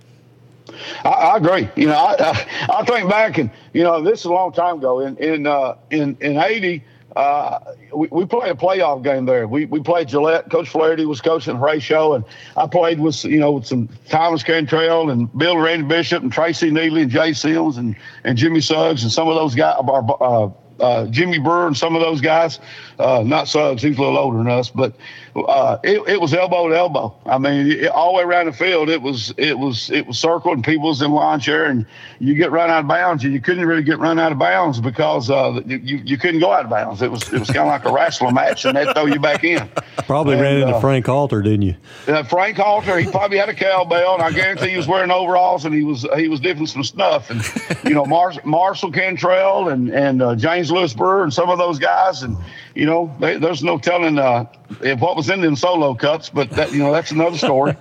I, I agree. You know, I, I I think back and you know this is a long time ago. In in uh, in in eighty. Uh, we, we played a playoff game there. We we played Gillette. Coach Flaherty was coaching Horatio, and I played with you know with some Thomas Cantrell and Bill Randy Bishop and Tracy Neely and Jay Sims and, and Jimmy Suggs and some of those guys. Uh, uh, Jimmy Brewer and some of those guys. Uh, not Suggs, he's a little older than us, but uh, it, it was elbow to elbow. I mean, it, all the way around the field, it was it was it was circled and people was in lawn chair, and you get run out of bounds, and you couldn't really get run out of bounds because uh, you you couldn't go out of bounds. It was it was kind of like a wrestling match, and they'd throw you back in. Probably and, ran into uh, Frank Halter, didn't you? Uh, Frank Halter, he probably had a cowbell, and I guarantee he was wearing overalls, and he was he was dipping some stuff, and you know Mar- Marshall Cantrell and and uh, James Lewis Brewer and some of those guys, and you know they, there's no telling uh, if what was in them solo cups, but that you know that's another story.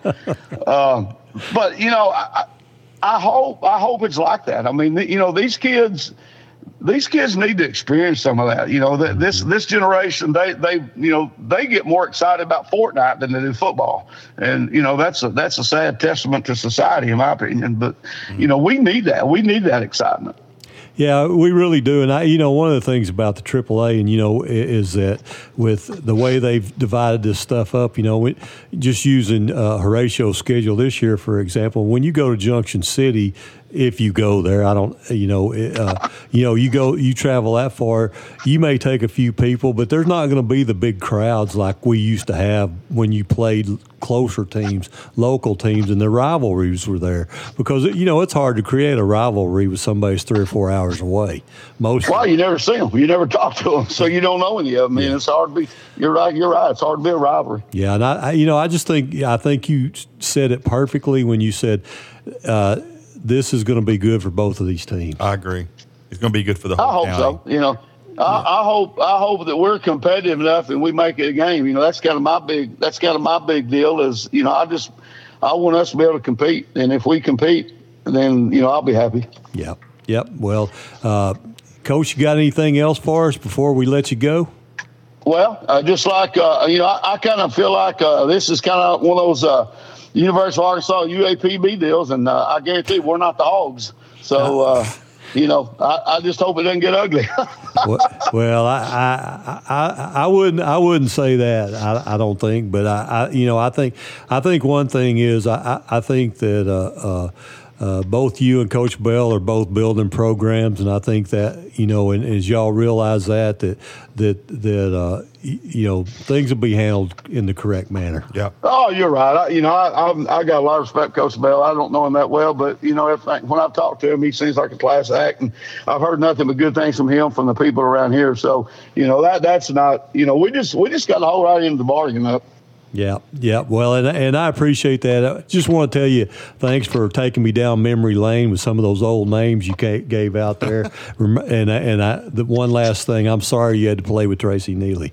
uh, but you know I, I hope I hope it's like that. I mean you know these kids. These kids need to experience some of that. You know, the, this this generation, they they you know they get more excited about Fortnite than they do football, and you know that's a that's a sad testament to society, in my opinion. But you know, we need that. We need that excitement. Yeah, we really do. And, I, you know, one of the things about the triple A, and, you know, is that with the way they've divided this stuff up, you know, just using uh, Horatio's schedule this year, for example, when you go to Junction City, if you go there, I don't, you know, uh, you know, you go, you travel that far, you may take a few people, but there's not going to be the big crowds like we used to have when you played closer teams, local teams, and the rivalries were there. Because, you know, it's hard to create a rivalry with somebody who's three or four hours away. Most well, you never see them. You never talk to them, so you don't know any of them. I mean, yeah. It's hard to be, you're right, you're right. It's hard to be a rivalry. Yeah, and I, I you know, I just think, I think you said it perfectly when you said, uh, this is going to be good for both of these teams. I agree. It's going to be good for the whole I hope county. so. You know, yeah. I, I hope I hope that we're competitive enough and we make it a game. You know, that's kind of my big that's kind of my big deal. Is you know, I just I want us to be able to compete, and if we compete, then you know I'll be happy. Yep. Yep. Well, uh, Coach, you got anything else for us before we let you go? Well, uh, just like uh, you know, I, I kind of feel like uh, this is kind of one of those. Uh, University of Arkansas U A P B deals, and uh, I guarantee we're not the Hogs. So, uh, you know, I, I just hope it doesn't get ugly. well, well I, I, I, I wouldn't, I wouldn't say that. I, I don't think, but I, I, you know, I think, I think one thing is, I, I think that uh, uh, uh, both you and Coach Bell are both building programs, and I think that you know, and, and as y'all realize that that that that uh, you know things will be handled in the correct manner. Yeah. Oh, you're right. I, you know, I, I I got a lot of respect for Coach Bell. I don't know him that well, but you know, everything, when I've talked to him, he seems like a class act, and I've heard nothing but good things from him from the people around here. So, you know, that that's not. You know, we just we just got to hold right into the bargain up. Yeah, yeah. Well, and and I appreciate that. I just want to tell you, thanks for taking me down memory lane with some of those old names you gave out there. and and I, the one last thing, I'm sorry you had to play with Tracy Neely.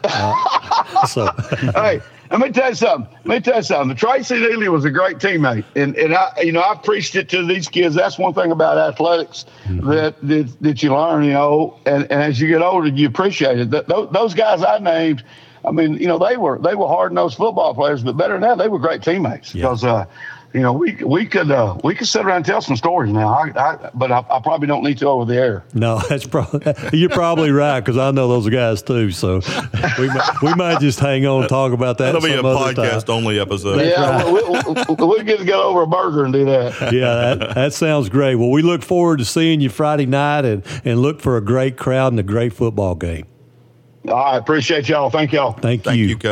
Uh, so, hey, let me tell you something. Let me tell you something. Tracy Neely was a great teammate, and and I, you know, I've preached it to these kids. That's one thing about athletics mm-hmm. that, that that you learn, you know, and, and as you get older, you appreciate it. That, those guys I named. I mean, you know, they were they were hard-nosed football players, but better than that, they were great teammates. Because, yeah. uh, you know, we we could uh, we could sit around and tell some stories now. I, I, but I, I probably don't need to over the air. No, that's probably you're probably right because I know those guys too. So we might, we might just hang on and talk about that. That'll be a podcast time. only episode. That's yeah, right. we, we, we get to go over a burger and do that. Yeah, that, that sounds great. Well, we look forward to seeing you Friday night and and look for a great crowd and a great football game. All right, appreciate y'all. Thank y'all. Thank, Thank you. you, Coach.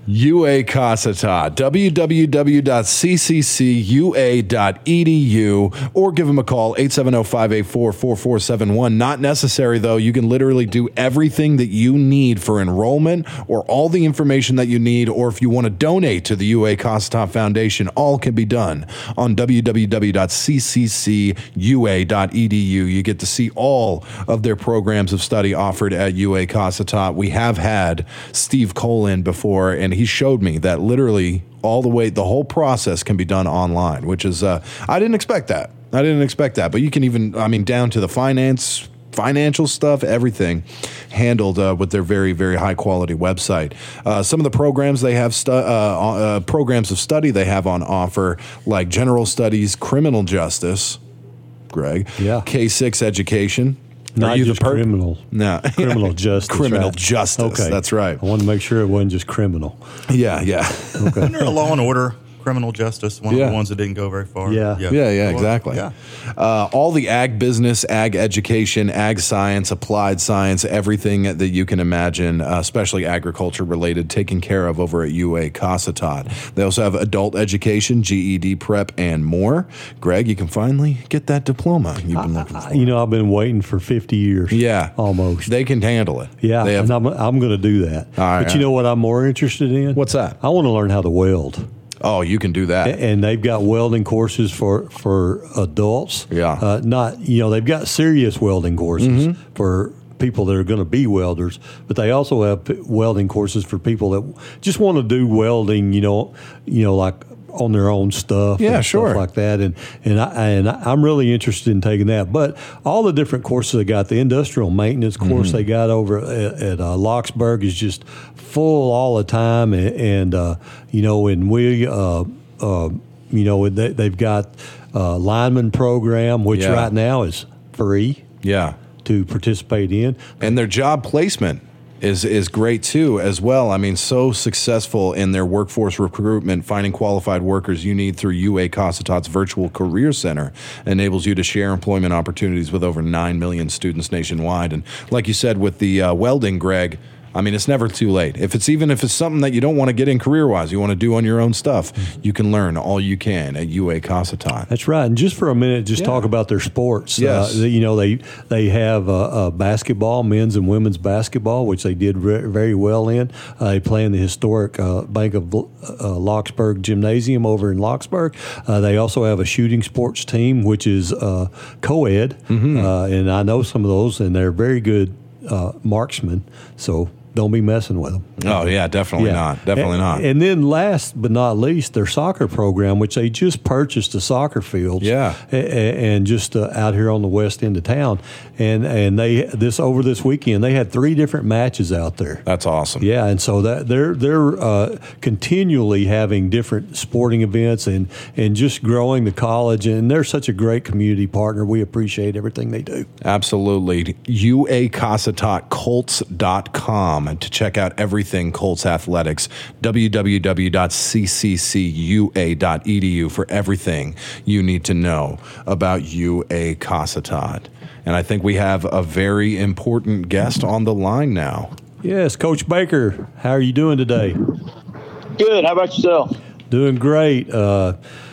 U A Casata, w w w dot c c c u a dot e d u, or give them a call, eight seven zero, five eight four, four four seven one. Not necessary, though. You can literally do everything that you need for enrollment or all the information that you need, or if you want to donate to the U A Casata Foundation, all can be done on w w w dot c c c u a dot e d u. You get to see all of their programs of study offered at U A Casata. We have had Steve Cole in before, and he showed me that literally all the way, the whole process can be done online, which is, uh, I didn't expect that. I didn't expect that. But you can even, I mean, down to the finance, financial stuff, everything handled uh, with their very, very high quality website. Uh, some of the programs they have, stu- uh, uh, programs of study they have on offer, like general studies, criminal justice, Greg, yeah. K six education. Not just per- criminal. No. Criminal justice. Criminal right? justice. Okay. That's right. I wanted to make sure it wasn't just criminal. Yeah, yeah. Okay. Isn't there a Law and Order criminal justice? One Yeah. of the ones that didn't go very far. Yeah. Yeah, yeah, exactly. Yeah. Uh, all the ag business, ag education, ag science, applied science, everything that you can imagine, uh, especially agriculture related, taken care of over at U A Casata. They also have adult education, G E D prep, and more. Greg, you can finally get that diploma you've been looking for. You know, I've been waiting for fifty years. Yeah. Almost. They can handle it. Yeah, They have, and I'm, I'm going to do that. All right, but you know what I'm more interested in? What's that? I want to learn how to weld. oh, you can do that. And they've got welding courses for, for adults. Yeah. Uh, not, you know, they've got serious welding courses mm-hmm. for people that are going to be welders, but they also have p- welding courses for people that just want to do welding, you know, you know, like on their own stuff, Yeah, and sure. stuff like that, and and I and I'm really interested in taking that. But all the different courses they got, the industrial maintenance course mm-hmm. they got over at, at uh, Locksburg is just full all the time, and, and uh, you know, and we, uh, uh, you know, they, they've got a lineman program, which Yeah. right now is free Yeah. to participate in, And their job placement is is great too as well. I mean, so successful in their workforce recruitment, finding qualified workers you need through U A Casata's virtual career center enables you to share employment opportunities with over nine million students nationwide. And like you said with the uh, welding, Greg, I mean, it's never too late. If it's even if it's something that you don't want to get in career-wise, you want to do on your own stuff, you can learn all you can at U A Casata. That's right. And just for a minute, just Yeah. talk about their sports. Yes. Uh, you know, they they have uh, uh, basketball, men's and women's basketball, which they did re- very well in. Uh, they play in the historic uh, Bank of uh, Locksburg Gymnasium over in Locksburg. Uh, they also have a shooting sports team, which is uh, co-ed. Mm-hmm. Uh, and I know some of those, and they're very good uh, marksmen. So don't be messing with them. Oh, yeah, definitely Yeah. not. Definitely and, not. And then last but not least, their soccer program, which they just purchased a soccer field. Yeah. a- a- And just uh, out here on the west end of town. And and they this over this weekend, they had three different matches out there. That's awesome. Yeah, and so that they're they're uh, continually having different sporting events and, and just growing the college, and they're such a great community partner. We appreciate everything they do. Absolutely. U A Casata Colts dot com to check out everything Colts athletics. w w w dot c c c u a dot e d u for everything you need to know about U A Casata. And I think we have a very important guest on the line now. Yes, Coach Baker, how are you doing today? Good. How about yourself? Doing great. Uh,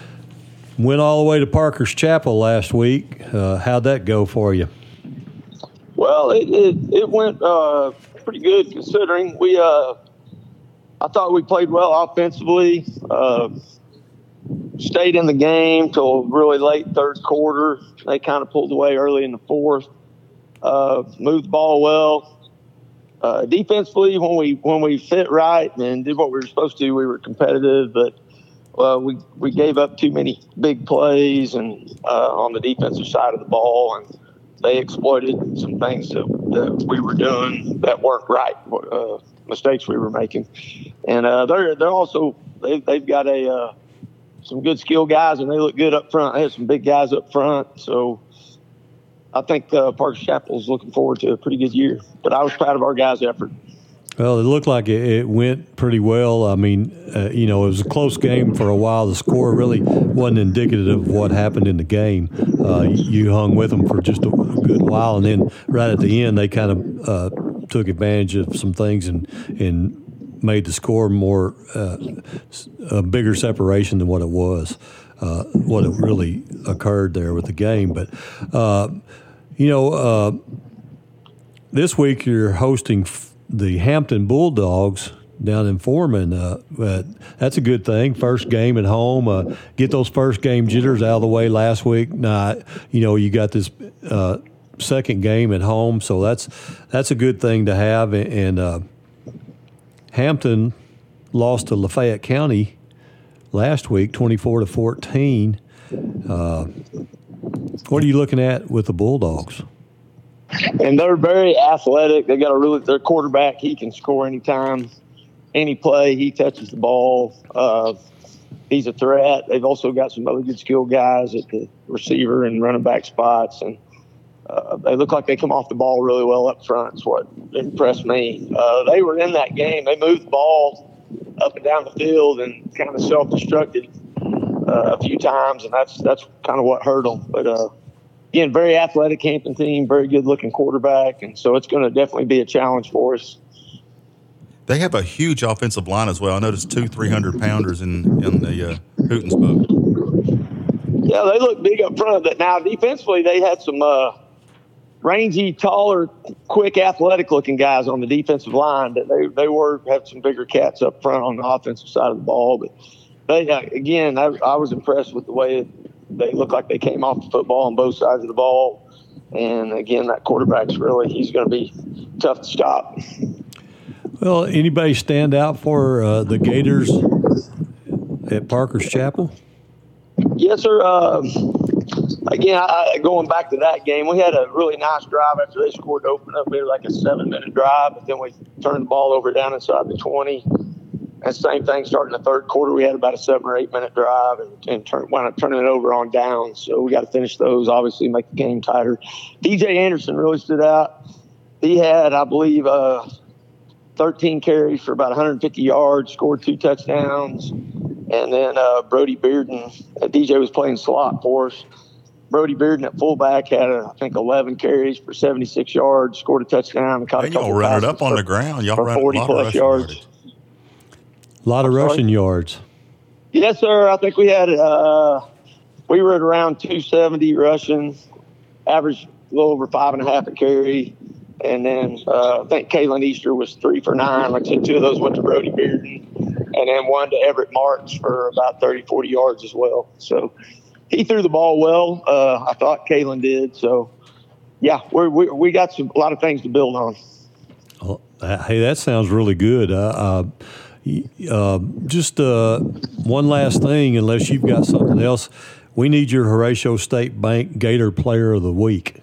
went all the way to Parker's Chapel last week. Uh, how'd that go for you? Well, it it, it went uh, pretty good considering we. Uh, I thought we played well offensively. Uh, stayed in the game till really late third quarter. They kind of pulled away early in the fourth. Uh, moved the ball well. Uh, defensively, when we when we fit right and did what we were supposed to, we were competitive. But uh, we we gave up too many big plays and uh, on the defensive side of the ball, and they exploited some things that, that we were doing that weren't right, uh, mistakes we were making. And uh, they're they're also they they've got a uh, some good skill guys, and they look good up front. They have some big guys up front, so I think uh, Parker Chapel is looking forward to a pretty good year. But I was proud of our guys' effort. Well, it looked like it, it went pretty well. I mean, uh, you know, it was a close game for a while. The score really wasn't indicative of what happened in the game. Uh, you hung with them for just a good while, and then right at the end, they kind of uh, took advantage of some things and and made the score more uh, a bigger separation than what it was, uh, what it really occurred there with the game. But uh, you know, uh, this week you're hosting f- the Hampton Bulldogs down in Foreman. Uh, but that's a good thing. First game at home. Uh, get those first game jitters out of the way last week. Now, you know, you got this uh, second game at home, so that's that's a good thing to have. And uh, Hampton lost to Lafayette County last week, twenty-four to fourteen. Uh, what are you looking at with the Bulldogs? And they're very athletic. They got a really their quarterback. He can score anytime, any play. He touches the ball. Uh, he's a threat. They've also got some other good skill guys at the receiver and running back spots, and uh, they look like they come off the ball really well up front. Is what impressed me. Uh, they were in that game. They moved the ball up and down the field and kind of self-destructed uh, a few times, and that's that's kind of what hurt them. But uh, again, very athletic Hampton team, very good-looking quarterback, and so it's going to definitely be a challenge for us. They have a huge offensive line as well. I noticed two three hundred pounders in in the uh, Hooten's book. Yeah, they look big up front. But now defensively, they had some uh, rangy, taller, quick, athletic-looking guys on the defensive line. That they they were have some bigger cats up front on the offensive side of the ball. But they uh, again, I, I was impressed with the way they look like they came off the football on both sides of the ball. And again, that quarterback's really he's going to be tough to stop. Well, anybody stand out for uh, the Gators at Parker's Chapel? Yes, sir. Uh, again, I, going back to that game, we had a really nice drive after they scored to open up. We had like a seven-minute drive, but then we turned the ball over down inside the twenty. And same thing starting the third quarter. We had about a seven or eight-minute drive and, and turn, wound up turning it over on downs. So we got to finish those, obviously, make the game tighter. D J Anderson really stood out. He had, I believe, uh, thirteen carries for about one hundred fifty yards, scored two touchdowns. And then uh, Brody Bearden, uh, D J was playing slot for us. Brody Bearden at fullback had, uh, I think, eleven carries for seventy-six yards, scored a touchdown. And caught And a couple y'all run it up passes on for, the ground. Y'all for run forty a lot plus of yards. yards. A lot of I'm rushing sorry? yards. Yes, sir. I think we had uh, we were at around two seventy rushing, average a little over five and a half a carry. And then uh, I think Kalen Easter was three for nine. Like I said, two of those went to Brody Bearden. And then one to Everett March for about thirty, forty yards as well. So he threw the ball well. Uh, I thought Kalen did. So, yeah, we're, we we got some, a lot of things to build on. Oh, hey, that sounds really good. Uh, uh, uh, just uh, one last thing, unless you've got something else, we need your Horatio State Bank Gator Player of the Week.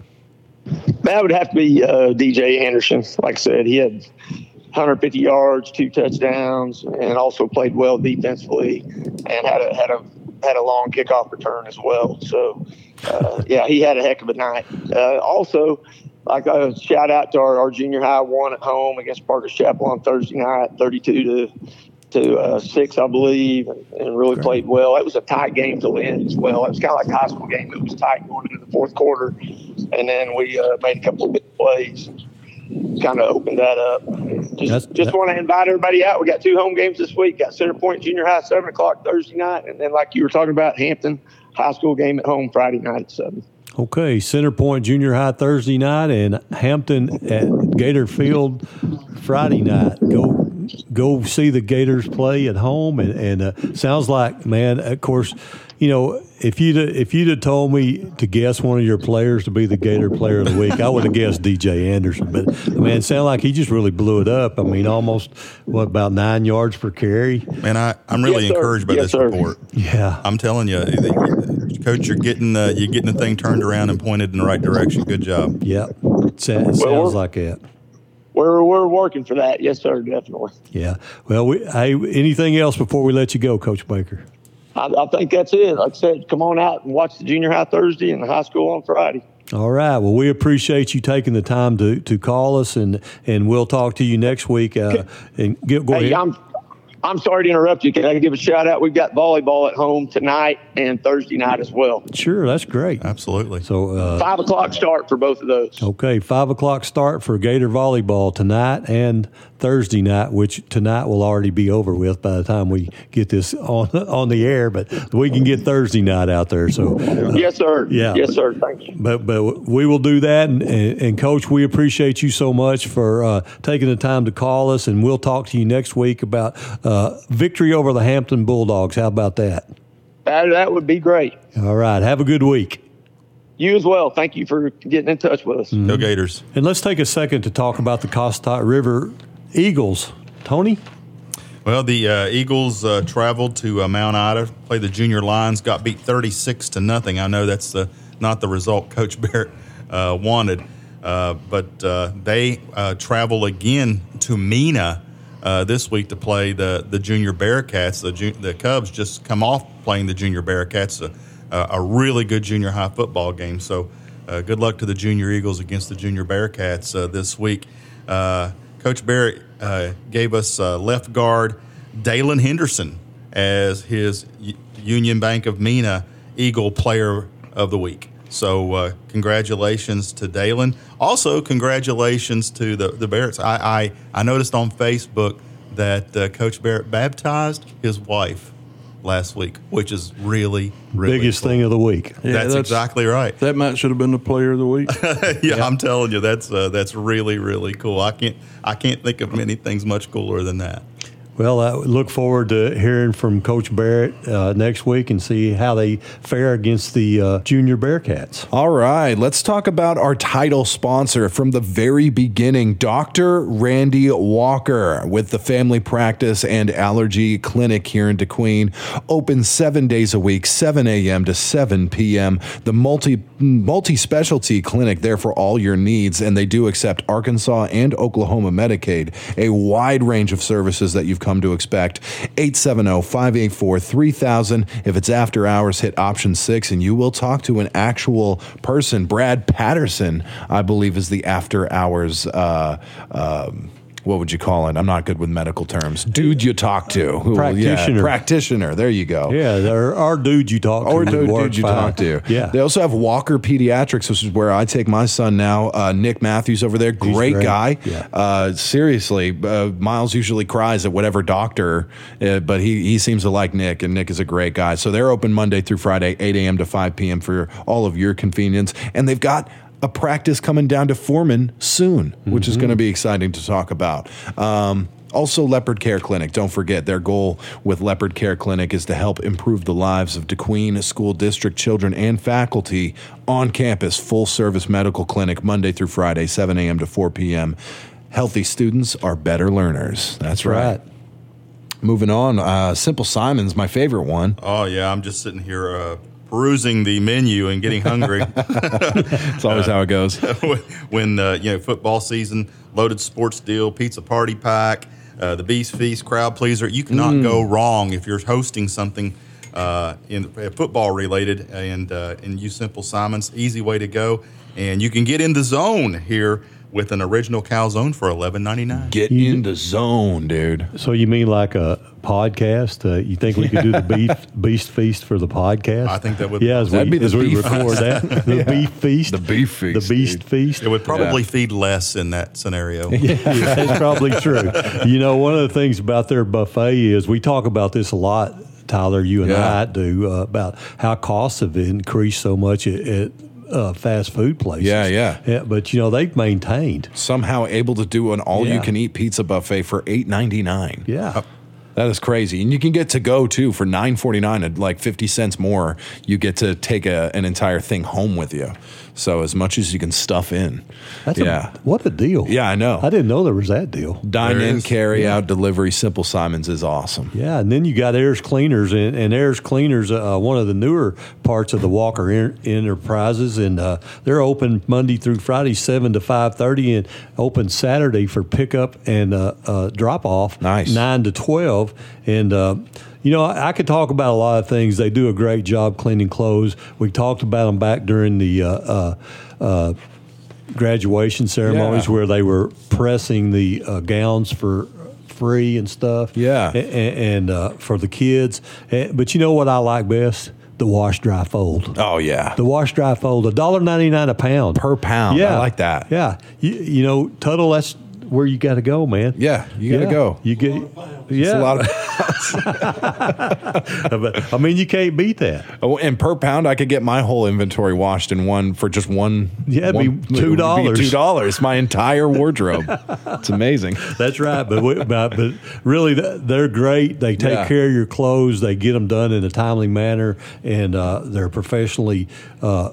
That would have to be uh, D J Anderson. Like I said, he had one hundred fifty yards, two touchdowns, and also played well defensively, and had a had a had a long kickoff return as well. So, uh, yeah, he had a heck of a night. Uh, also, like a shout out to our, our junior high one at home against Parker's Chapel on Thursday night, thirty-two to to uh, six, I believe, and, and really Great. played well. It was a tight game to win as well. It was kind of like a high school game. It was tight going into the fourth quarter, and then we uh, made a couple of big plays, kind of opened that up. Just, That's, just that, want to invite everybody out. We got two home games this week. Got Center Point Junior High seven o'clock Thursday night, and then like you were talking about, Hampton High School game at home Friday night at seven. Okay, Center Point Junior High Thursday night and Hampton at Gator Field Friday night. Go go see the Gators play at home, and, and uh, sounds like, man, of course, you know, if you'd if you'd have told me to guess one of your players to be the Gator Player of the Week, I would have guessed D J Anderson. But man, it sounded like he just really blew it up. I mean, almost what about nine yards per carry? Man, I I'm really yes, encouraged by yes, this sir. report. Yeah, I'm telling you, Coach, you're getting uh, you're getting the thing turned around and pointed in the right direction. Good job. Yep, it sounds well, like that. We're we're working for that. Yes, sir, definitely. Yeah. Well, we, hey, anything else before we let you go, Coach Baker? I, I think that's it. Like I said, come on out and watch the junior high Thursday and the high school on Friday. All right. Well, we appreciate you taking the time to, to call us, and, and we'll talk to you next week. Uh, and get, go hey, ahead. I'm I'm sorry to interrupt you. Can I give a shout out? We've got volleyball at home tonight and Thursday night as well. Sure, that's great. Absolutely. So uh, Five o'clock start for both of those. okay, five o'clock start for Gator volleyball tonight and Thursday night, which tonight will already be over with by the time we get this on on the air. But we can get Thursday night out there. So uh, Yes, sir. Yeah. Yes, sir. Thank you. But but we will do that, and, and, and Coach, we appreciate you so much for uh, taking the time to call us, and we'll talk to you next week about uh, victory over the Hampton Bulldogs. How about that? That, that would be great. All right, have a good week. You as well. Thank you for getting in touch with us. Go Gators. And let's take a second to talk about the Cossatot River Eagles. Tony? Well, the uh, Eagles uh, traveled to uh, Mount Ida, played the Junior Lions, got beat thirty-six to nothing. I know that's the, not the result Coach Barrett uh, wanted, uh, but uh, they uh, travel again to Mena uh, this week to play the, the Junior Bearcats. The, ju- the Cubs just come off playing the Junior Bearcats, a, a really good junior high football game. So uh, good luck to the Junior Eagles against the Junior Bearcats uh, this week. Uh, Coach Barrett uh, gave us uh, left guard Dalen Henderson as his U- Union Bank of Mena Eagle Player of the Week. So uh, congratulations to Dalen. Also, congratulations to the, the Barretts. I, I, I noticed on Facebook that uh, Coach Barrett baptized his wife last week, which is really, really Biggest cool. thing of the week. Yeah, that's, exactly right. That might should have been the player of the week. yeah, yeah, I'm telling you, that's uh, that's really, really cool. I can't I can't think of many things much cooler than that. Well, I look forward to hearing from Coach Barrett uh, next week and see how they fare against the uh, Junior Bearcats. All right, let's talk about our title sponsor from the very beginning, Doctor Randy Walker, with the Family Practice and Allergy Clinic here in DeQueen. Open seven days a week, seven a.m. to seven p.m. The multi multi-specialty clinic there for all your needs, and they do accept Arkansas and Oklahoma Medicaid, a wide range of services that you've come to expect. eight seven zero, five eight four, three thousand. If it's after hours, hit option six, and you will talk to an actual person. Brad Patterson, I believe, is the after hours uh, um, what would you call it? I'm not good with medical terms. Dude you talk to. Who, Practitioner. Yeah, practitioner. There you go. Yeah, there are dude you talk to. Or dude, would dude you fine. talk to. Yeah. They also have Walker Pediatrics, which is where I take my son now. Uh, Nick Matthews over there. Great, great. guy. Yeah. Uh, seriously, uh, Miles usually cries at whatever doctor, uh, but he, he seems to like Nick, and Nick is a great guy. So they're open Monday through Friday, eight a.m. to five p.m. for all of your convenience. And they've got a practice coming down to Foreman soon, which mm-hmm. is going to be exciting to talk about. Um, also, Leopard Care Clinic. Don't forget, their goal with Leopard Care Clinic is to help improve the lives of DeQueen School District children and faculty on campus. Full-service medical clinic, Monday through Friday, seven a.m. to four p.m. Healthy students are better learners. That's, That's right. right. Moving on, uh, Simple Simon's my favorite one. Oh, yeah, I'm just sitting here uh, perusing the menu and getting hungry. It's always uh, how it goes. when, uh, you know, football season, loaded sports deal, pizza party pack, uh, the Beast Feast, crowd pleaser. You cannot mm. go wrong if you're hosting something uh, in uh, football related, and uh, and use Simple Simon's. Easy way to go. And you can get in the zone here with an original calzone for eleven ninety-nine. Get in the zone, dude. So you mean like a podcast? Uh, you think we could do the beef Beast Feast for the podcast? I think that would. Yeah, as that'd we, be the as we beef record that, the yeah. beef feast, the beef feast, the Beast dude. Feast. It would probably Yeah. feed less in that scenario. Yeah, that's probably true. You know, one of the things about their buffet is we talk about this a lot, Tyler. You and Yeah. I do uh, about how costs have increased so much at. at Uh, fast food places. Yeah, yeah. yeah. But, you know, they've maintained. Somehow able to do an all-you-can-eat pizza buffet for eight ninety-nine. Yeah. That is crazy. And you can get to go, too, for nine forty-nine, at like fifty cents more. You get to take a, an entire thing home with you. So as much as you can stuff in. That's yeah. A, what a deal. Yeah, I know. I didn't know there was that deal. Dine There in, is. carry Yeah. out, delivery. Simple Simon's is awesome. Yeah, and then you got Ayers Cleaners, and, and Ayers Cleaners, uh, one of the newer parts of the Walker en- Enterprises, and uh, they're open Monday through Friday, seven to five thirty, and open Saturday for pickup and uh, uh, drop off, Nice. nine to twelve. And uh, you know, I, I could talk about a lot of things. They do a great job cleaning clothes. We talked about them back during the uh, uh, uh, graduation ceremonies Yeah. where they were pressing the uh, gowns for free and stuff. Yeah. And, and uh, for the kids. But you know what I like best? The wash, dry, fold. Oh, yeah. The wash, dry, fold. one dollar ninety-nine a pound. Per pound. Yeah. I like that. Yeah. You, you know, Tuttle, that's where you got to go, man. Yeah, you got to yeah. go. You get, yeah. It's a lot of But, I mean, you can't beat that. Oh, and per pound, I could get my whole inventory washed in one for just one. Yeah, it'd one, be two dollars. Two dollars. My entire wardrobe. It's amazing. That's right. But we, but, but really, they're great. They take Yeah. care of your clothes. They get them done in a timely manner, and uh, they're professionally uh,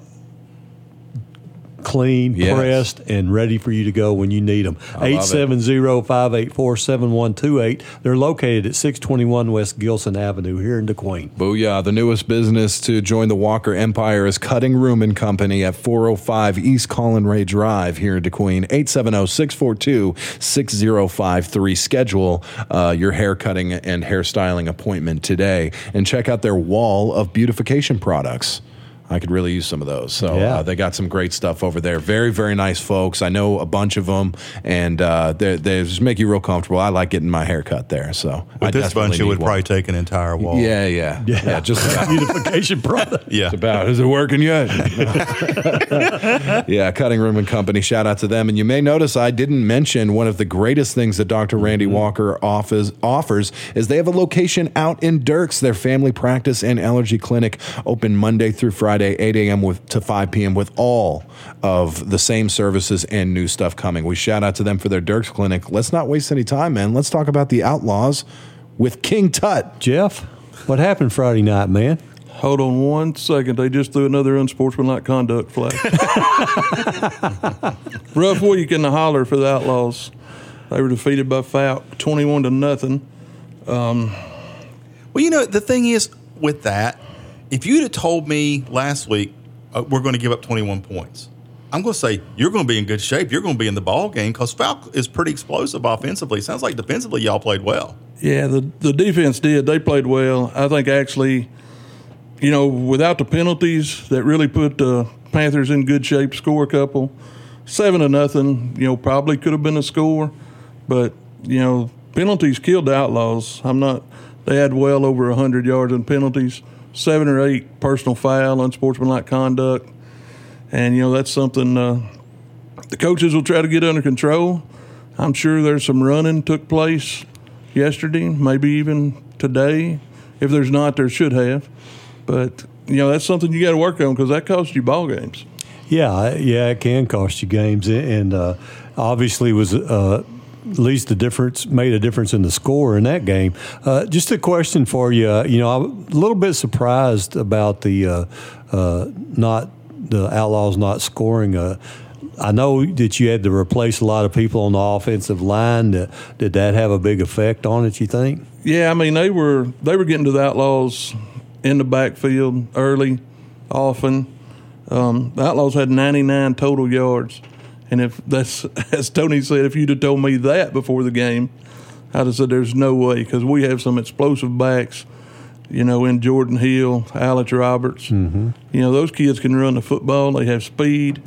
clean, Yes. pressed, and ready for you to go when you need them. eight seven zero, five eight four, seven one two eight. They're located at six twenty-one West Gilson Avenue here in DeQueen. Booyah. The newest business to join the Walker Empire is Cutting Room and Company at four oh five East Colin Ray Drive here in DeQueen. eight seven zero, six four two, six zero five three. Schedule uh, your hair cutting and hairstyling appointment today and check out their wall of beautification products. I could really use some of those. So Yeah. uh, they got some great stuff over there. Very, very nice folks. I know a bunch of them, and uh, they, they just make you real comfortable. I like getting my hair cut there. So With I this definitely bunch, it need would one. probably take an entire wall. Yeah, yeah, yeah. Yeah, just about. beautification product. Yeah. Just about. Is it working yet? Yeah, Cutting Room and Company. Shout out to them. And you may notice I didn't mention one of the greatest things that Doctor Randy Walker offers, offers is they have a location out in Dirks. Their family practice and allergy clinic open Monday through Friday, eight a.m. with to five p.m. with all of the same services and new stuff coming. We shout out to them for their Dirks clinic. Let's not waste any time, man. Let's talk about the Outlaws with King Tut. Jeff, what happened Friday night, man? Hold on one second. They just threw another unsportsmanlike conduct flag. Rough week in the holler for the Outlaws. They were defeated by Falk, twenty-one to nothing. Um, Well, you know, the thing is with that, if you'd have told me last week uh, we're going to give up twenty-one points, I'm going to say you're going to be in good shape. You're going to be in the ball game because Falk is pretty explosive offensively. Sounds like defensively y'all played well. Yeah, the the defense did. They played well. I think actually, you know, without the penalties, that really put the Panthers in good shape. Score a couple, seven to nothing. You know, probably could have been a score, but you know, penalties killed the Outlaws. I'm not. They had well over a hundred yards in penalties, seven or eight personal foul, unsportsmanlike conduct, and you know that's something uh, the coaches will try to get under control. I'm sure there's some running took place yesterday, maybe even today. If there's not, there should have. But, you know, that's something you got to work on because that costs you ball games. Yeah, yeah, it can cost you games, and uh, obviously was uh, at least the difference made a difference in the score in that game. Uh, just a question for you. Uh, you know, I'm a little bit surprised about the uh, uh, not the Outlaws not scoring. Uh, I know that you had to replace a lot of people on the offensive line. Uh, did that have a big effect on it, you think? Yeah, I mean, they were they were getting to the Outlaws in the backfield early, often. Um, the Outlaws had ninety-nine total yards. And if that's, as Tony said, if you'd have told me that before the game, I'd have said there's no way because we have some explosive backs, you know, in Jordan Hill, Alex Roberts. Mm-hmm. You know, those kids can run the football. They have speed.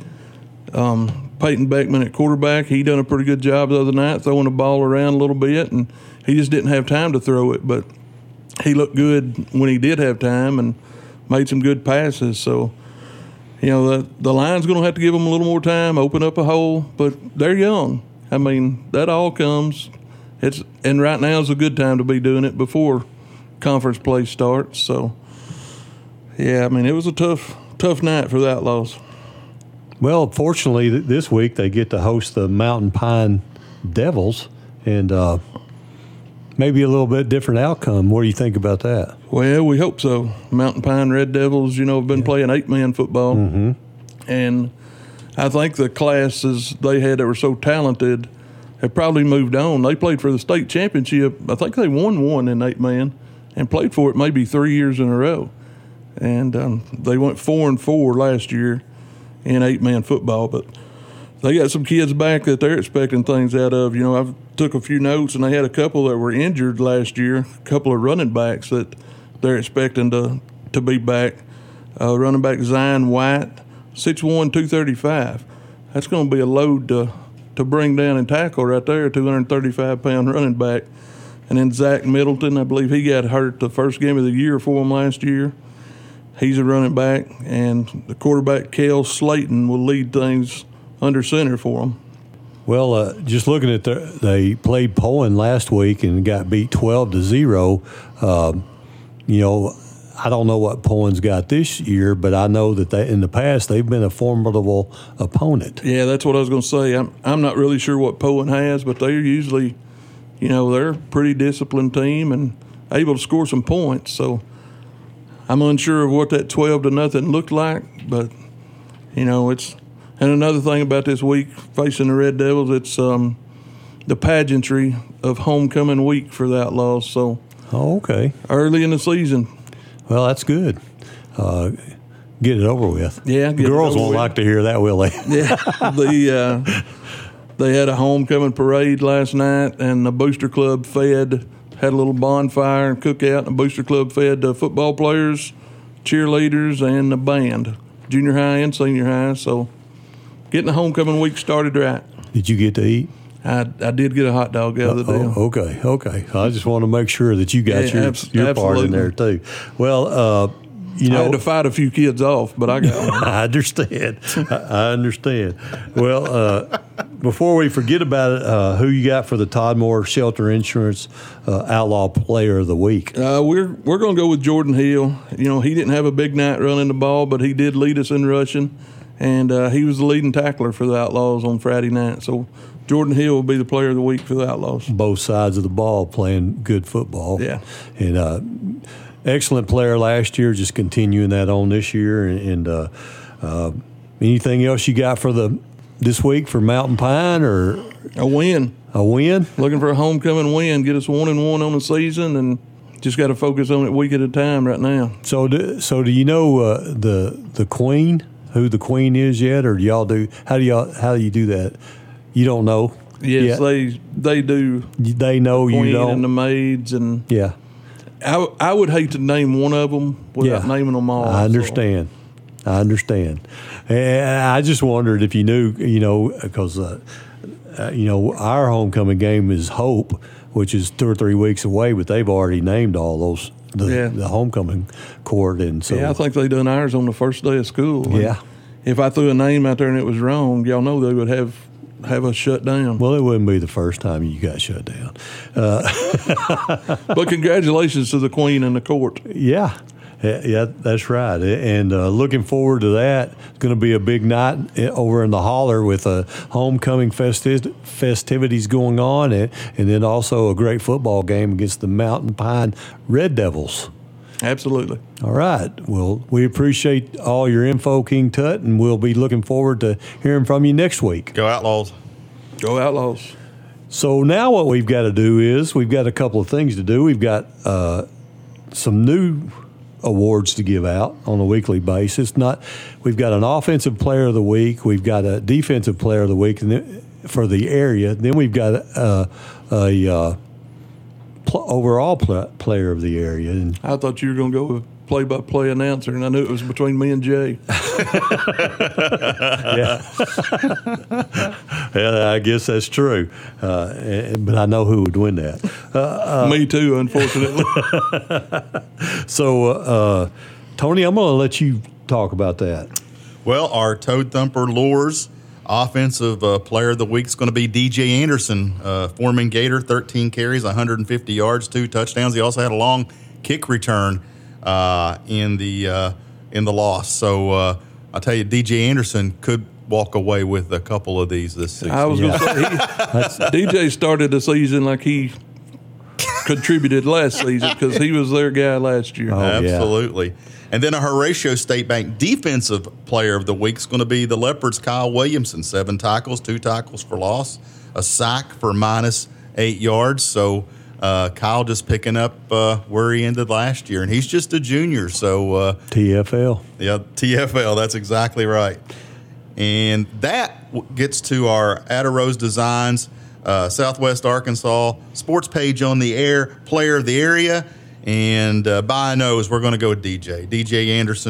Um, Peyton Beckman at quarterback, he done a pretty good job the other night throwing the ball around a little bit, and he just didn't have time to throw it. But he looked good when he did have time and made some good passes. So, you know, the, the line's going to have to give them a little more time, open up a hole, but they're young. I mean, that all comes. It's and right now is a good time to be doing it before conference play starts. So, yeah, I mean, it was a tough, tough night for the Outlaws. Well, fortunately, th- this week they get to host the Mountain Pine Devils, and uh, maybe a little bit different outcome. What do you think about that? Well, we hope so. Mountain Pine Red Devils, you know, have been yeah. playing eight-man football. Mm-hmm. And I think the classes they had that were so talented have probably moved on. They played for the state championship. I think they won one in eight-man and played for it maybe three years in a row. And um, they went four and four last year in eight-man football. But they got some kids back that they're expecting things out of. You know, I've took a few notes, and they had a couple that were injured last year, a couple of running backs that they're expecting to, to be back. Uh, running back Zion White, six one, two thirty-five. That's going to be a load to to bring down and tackle right there, two hundred thirty-five pound running back. And then Zach Middleton, I believe he got hurt the first game of the year for him last year. He's a running back. And the quarterback, Kel Slayton, will lead things under center for him. Well, uh, just looking at the, they played Poland last week and got beat twelve to zero. Um, you know, I don't know what Poland's got this year, but I know that they, in the past they've been a formidable opponent. Yeah, that's what I was going to say. I'm I'm not really sure what Poland has, but they're usually, you know, they're a pretty disciplined team and able to score some points. So I'm unsure of what that twelve to nothing looked like, but you know, it's. And another thing about this week facing the Red Devils, it's um, the pageantry of homecoming week for the Outlaws. So, oh, okay, early in the season. Well, that's good. Uh, get it over with. Yeah, the girls won't with. like to hear that, will they? Yeah, the uh, they had a homecoming parade last night, and the Booster Club fed had a little bonfire and cookout. And the Booster Club fed the football players, cheerleaders, and the band, junior high and senior high. So. Getting the homecoming week started right. Did you get to eat? I, I did get a hot dog the other day. Oh, okay, okay. I just want to make sure that you got yeah, your, abs- your part in there too. Well, uh, you know, I had to fight a few kids off, but I got one. I understand. I understand. Well, uh, before we forget about it, uh, who you got for the Todd Moore Shelter Insurance uh, Outlaw Player of the Week? Uh, we're we're going to go with Jordan Hill. You know, he didn't have a big night running the ball, but he did lead us in rushing. And uh, he was the leading tackler for the Outlaws on Friday night. So Jordan Hill will be the player of the week for the Outlaws. Both sides of the ball playing good football. Yeah. And uh, excellent player last year, just continuing that on this year. And, and uh, uh, anything else you got for the this week for Mountain Pine or a win? A win. Looking for a homecoming win, get us one and one on the season, and just got to focus on it week at a time right now. So, do, so do you know uh, the the Queen? Who the Queen is yet, or do y'all do? How do y'all? How do you do that? You don't know. Yes, yet? they they do. They know the you Queen don't. And the maids and yeah. I, I would hate to name one of them without yeah. naming them all. I understand. So. I understand. And I just wondered if you knew. You know, because uh, uh, you know our homecoming game is Hope, which is two or three weeks away, but they've already named all those. The, yeah. the homecoming court, and so yeah, I think they done ours on the first day of school. Yeah, if I threw a name out there and it was wrong, y'all know they would have have us shut down. Well, it wouldn't be the first time you got shut down. Uh, but congratulations to the Queen and the court. Yeah. Yeah, that's right. And uh, looking forward to that. It's going to be a big night over in the holler with uh, homecoming festi- festivities going on, and, and then also a great football game against the Mountain Pine Red Devils. Absolutely. All right. Well, we appreciate all your info, King Tut, and we'll be looking forward to hearing from you next week. Go Outlaws. Go Outlaws. So now what we've got to do is we've got a couple of things to do. We've got uh, some new awards to give out on a weekly basis. Not, we've got an offensive player of the week. We've got a defensive player of the week and then, for the area. Then we've got a, a, a pl- overall pl- player of the area. And I thought you were going to go with play-by-play announcer, and I knew it was between me and Jay. yeah, yeah, I guess that's true. Uh, but I know who would win that. Uh, uh, me too, unfortunately. so, uh, Tony, I'm going to let you talk about that. Well, our Toad Thumper Lures offensive uh, player of the week is going to be D J Anderson, uh, Foreman Gator, thirteen carries, one hundred fifty yards, two touchdowns. He also had a long kick return uh, in the uh, in the loss. So uh, I'll tell you, D J Anderson could walk away with a couple of these this season. I was yeah. going to say, he, D J started the season like he contributed last season because he was their guy last year. Oh, Absolutely. Yeah. And then a Horatio State Bank defensive player of the week is going to be the Leopards' Kyle Williamson. Seven tackles, two tackles for loss, a sack for minus eight yards. So uh, Kyle just picking up uh, where he ended last year. And he's just a junior. So uh, T F L. Yeah, T F L. That's exactly right. And that gets to our Adarose Designs uh, Southwest Arkansas sports page on the air, player of the area. And uh, by a nose, we're going to go with D J. D J Anderson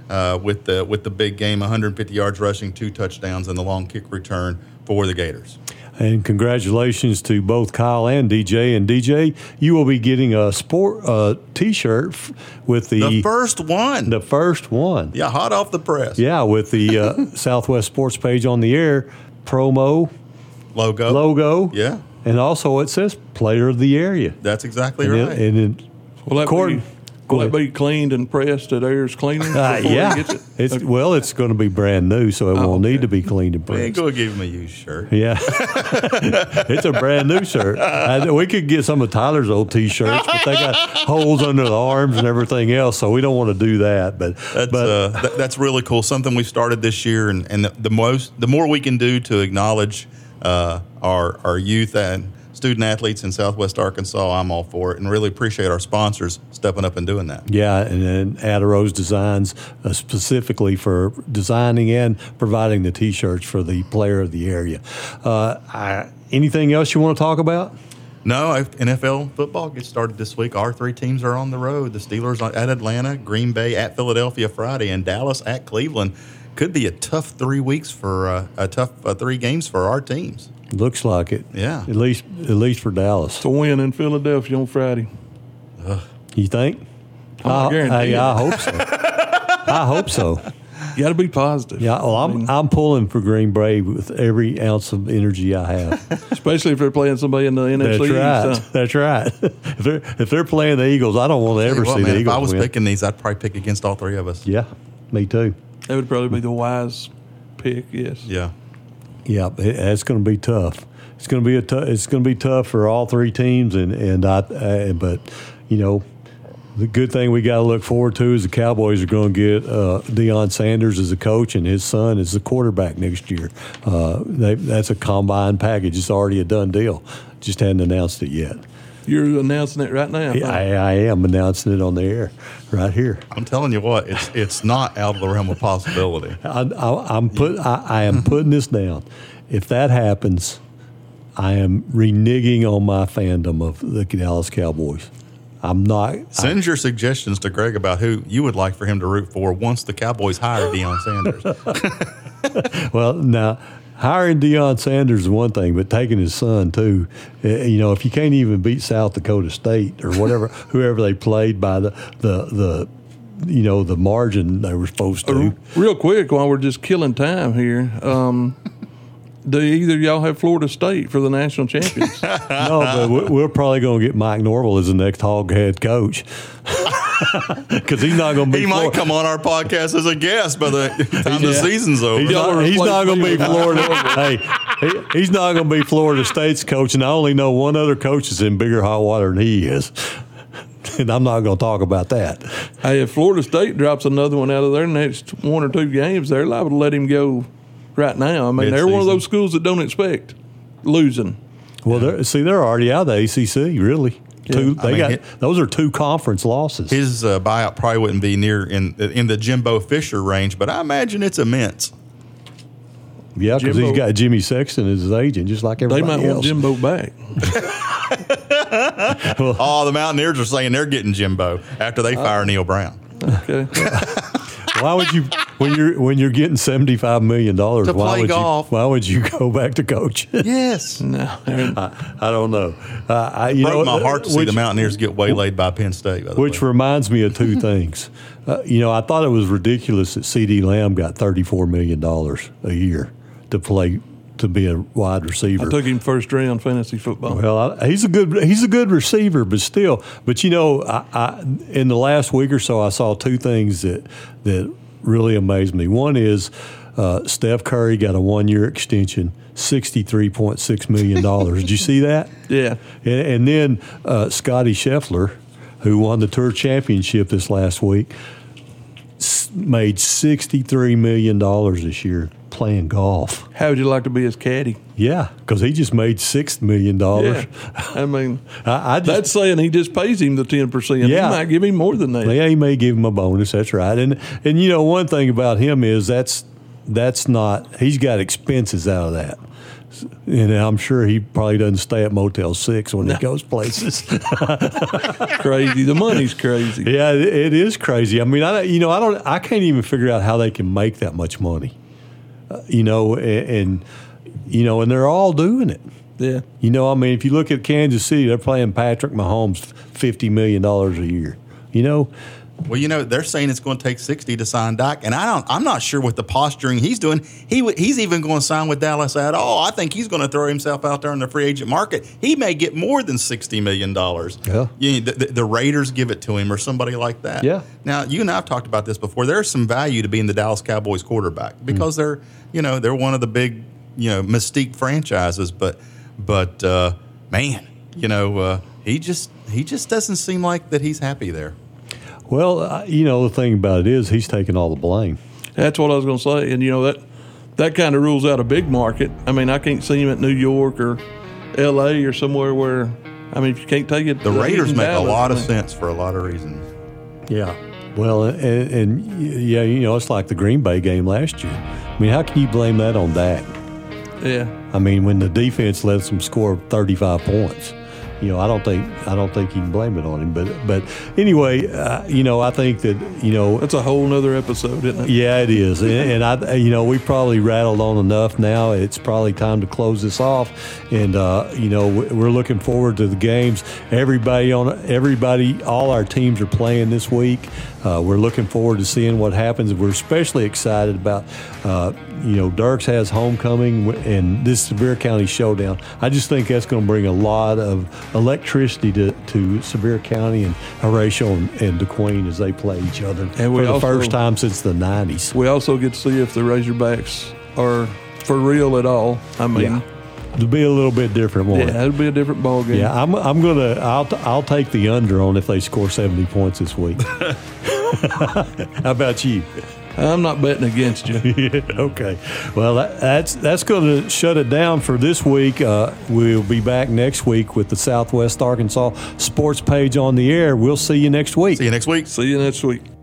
uh, with the with the big game, one hundred fifty yards rushing, two touchdowns, and the long kick return for the Gators. And congratulations to both Kyle and D J. And D J, you will be getting a sport uh, T-shirt f- with the The first one. the first one. yeah, hot off the press. Yeah, with the uh, Southwest Sports Page on the air promo Logo. logo. Yeah, And also it says player of the area. that's exactly And, right. it, and it, Will that, Court- be, go will that ahead. be cleaned and pressed at Ayers Cleaning? uh, before he yeah, gets it? it's well, it's going to be brand new, so it Oh, won't okay. need to be cleaned and we ain't pressed. going to give him a used shirt. Yeah, it's a brand new shirt. I, we could get some of Tyler's old T-shirts, but they got holes under the arms and everything else, so we don't want to do that. But That's but uh, th- that's really cool. Something we started this year, and, and the, the most the more we can do to acknowledge uh, our our youth and student athletes in Southwest Arkansas, I'm all for it, and really appreciate our sponsors stepping up and doing that. yeah, and then Adarose Designs uh, specifically for designing and providing the T-shirts for the player of the area. Uh, I, anything else you want to talk about? No, I- N F L football gets started this week. Our three teams are on the road. The Steelers at Atlanta, Green Bay at Philadelphia Friday, and Dallas at Cleveland. Could be a tough three weeks for uh, a tough uh, three games for our teams. Looks like it. Yeah. At least at least for Dallas. To win in Philadelphia on Friday. You think? I I, guarantee hey, it. I hope so. I hope so. You got to be positive. Yeah, well, I'm I'm pulling for Green Bay with every ounce of energy I have. Especially if they're playing somebody in the N F C. That's right. so- That's right. If they're if they're playing the Eagles, I don't want to Tell you ever what, see man, the if Eagles I was win. picking these, I'd probably pick against all three of us. Yeah, me too. That would probably be the wise pick, yes. Yeah. Yeah, it, it's going to be tough. It's going to be a tou- It's going to be tough for all three teams, and and I. Uh, but you know, the good thing we got to look forward to is the Cowboys are going to get uh, Deion Sanders as a coach, and his son is the quarterback next year. Uh, they, that's a combined package. It's already a done deal. Just hadn't announced it yet. You're announcing it right now. Yeah, I, I am announcing it on the air right here. I'm telling you what, it's it's not out of the realm of possibility. I, I, I'm put. I, I am putting this down. If that happens, I am reneging on my fandom of the Dallas Cowboys. I'm not. Send your suggestions to Greg about who you would like for him to root for once the Cowboys hire Deion Sanders. Well, now hiring Deion Sanders is one thing, but taking his son too. uh, You know, if you can't even beat South Dakota State or whatever, whoever they played by the the the. You know, the margin they were supposed to. Real quick, while we're just killing time here, um, do either of y'all have Florida State for the national champions? No, but we- we're probably going to get Mike Norvell as the next Hog head coach because he's not going to be. He might Florida. come on our podcast as a guest by the time the Yeah. season's over. He's Y'all not, are he's not going to be replacing Florida. hey, he, he's not going to be Florida State's coach, and I only know one other coach that's in bigger hot water than he is. And I'm not going to talk about that. Hey, if Florida State drops another one out of their next one or two games, they're liable to let him go right now. I mean, they're one of Mid-season. those schools that don't expect losing. Well, they're, see, they're already out of the A C C. Really, two. I They mean, got it- those are two conference losses. His uh, buyout probably wouldn't be near in in the Jimbo Fisher range, but I imagine it's immense. yeah, because he's Jimbo- got Jimmy Sexton as his agent, just like They everybody might else. want Jimbo back. Oh, the Mountaineers are saying they're getting Jimbo after they fire Neil Brown. Okay. Why would you, when you're when you're getting seventy five million dollars, To why play would golf. you why would you go back to coaching? Yes. No. I, I don't know. Uh, I, you Broke know, my heart to see which, the Mountaineers get waylaid by Penn State. By the Which way. reminds me of two things. Uh, you know, I thought it was ridiculous that CeeDee Lamb got thirty four million dollars a year to play to be a wide receiver. I took him first round fantasy football. Well, I, he's a good he's a good receiver, but still. But you know, I, I, in the last week or so, I saw two things that that really amazed me. One is uh, Steph Curry got a one year extension, sixty three point six million dollars. Did you see that? Yeah. And, and then uh, Scotty Scheffler, who won the Tour Championship this last week, s- made sixty three million dollars this year playing golf. How would you like to be his caddy? Yeah, because he just made six million dollars. Yeah. I mean, I, I just, that's saying he just pays him the ten percent. Yeah. He might give him more than that. yeah, he may give him a bonus. That's right. And and you know, one thing about him is that's that's not. He's got expenses out of that. And I'm sure he probably doesn't stay at Motel six when No. he goes places. Crazy. The money's crazy. Yeah, it, it is crazy. I mean, I you know I don't I can't even figure out how they can make that much money. Uh, you know, and, and you know, and they're all doing it. Yeah. You know, I mean, if you look at Kansas City, they're playing Patrick Mahomes fifty million dollars a year. You know. Well, you know, they're saying it's going to take sixty to sign Dak, and I don't. I'm not sure what the posturing he's doing. He w- he's even going to sign with Dallas at all. I think he's going to throw himself out there in the free agent market. He may get more than sixty million dollars. Yeah. You know, the, the Raiders give it to him or somebody like that. Yeah. Now, you and I have talked about this before. There's some value to being the Dallas Cowboys quarterback because mm. they're, you know, they're one of the big, you know, mystique franchises. But, but uh, man, you know, uh, he just he just doesn't seem like that he's happy there. Well, uh, you know, the thing about it is he's taking all the blame. That's what I was going to say. And, you know, that that kind of rules out a big market. I mean, I can't see him at New York or L A or somewhere where, I mean, if you can't take it. The Raiders make Dallas, a lot of I mean, sense for a lot of reasons. Yeah. Well, and, and, yeah, you know, it's like the Green Bay game last year. I mean, how can you blame that on Dak? Yeah. I mean, when the defense lets them score thirty-five points. You know, I don't think I don't think you can blame it on him, but but anyway, uh, you know, I think that you know that's a whole nother episode, isn't it? Yeah, it is, and, and I, you know, we probably rattled on enough now. It's probably time to close this off, and uh, you know, we're looking forward to the games. Everybody on everybody, all our teams are playing this week. Uh, we're looking forward to seeing what happens. We're especially excited about, uh, you know, Dirks has homecoming and this Sevier County showdown. I just think that's going to bring a lot of electricity to, to Sevier County and Horatio and, and DeQueen as they play each other and for we the also, first time since the nineties. We also get to see if the Razorbacks are for real at all. I mean, yeah. It'll be a little bit different, won't it? Yeah, it'll be a different ball game. Yeah, I'm I'm gonna I'll I'll take the under on if they score seventy points this week. How about you? I'm not betting against you. Yeah, okay. Well, that, that's that's going to shut it down for this week. Uh, we'll be back next week with the Southwest Arkansas Sports Page on the air. We'll see you next week. See you next week. See you next week.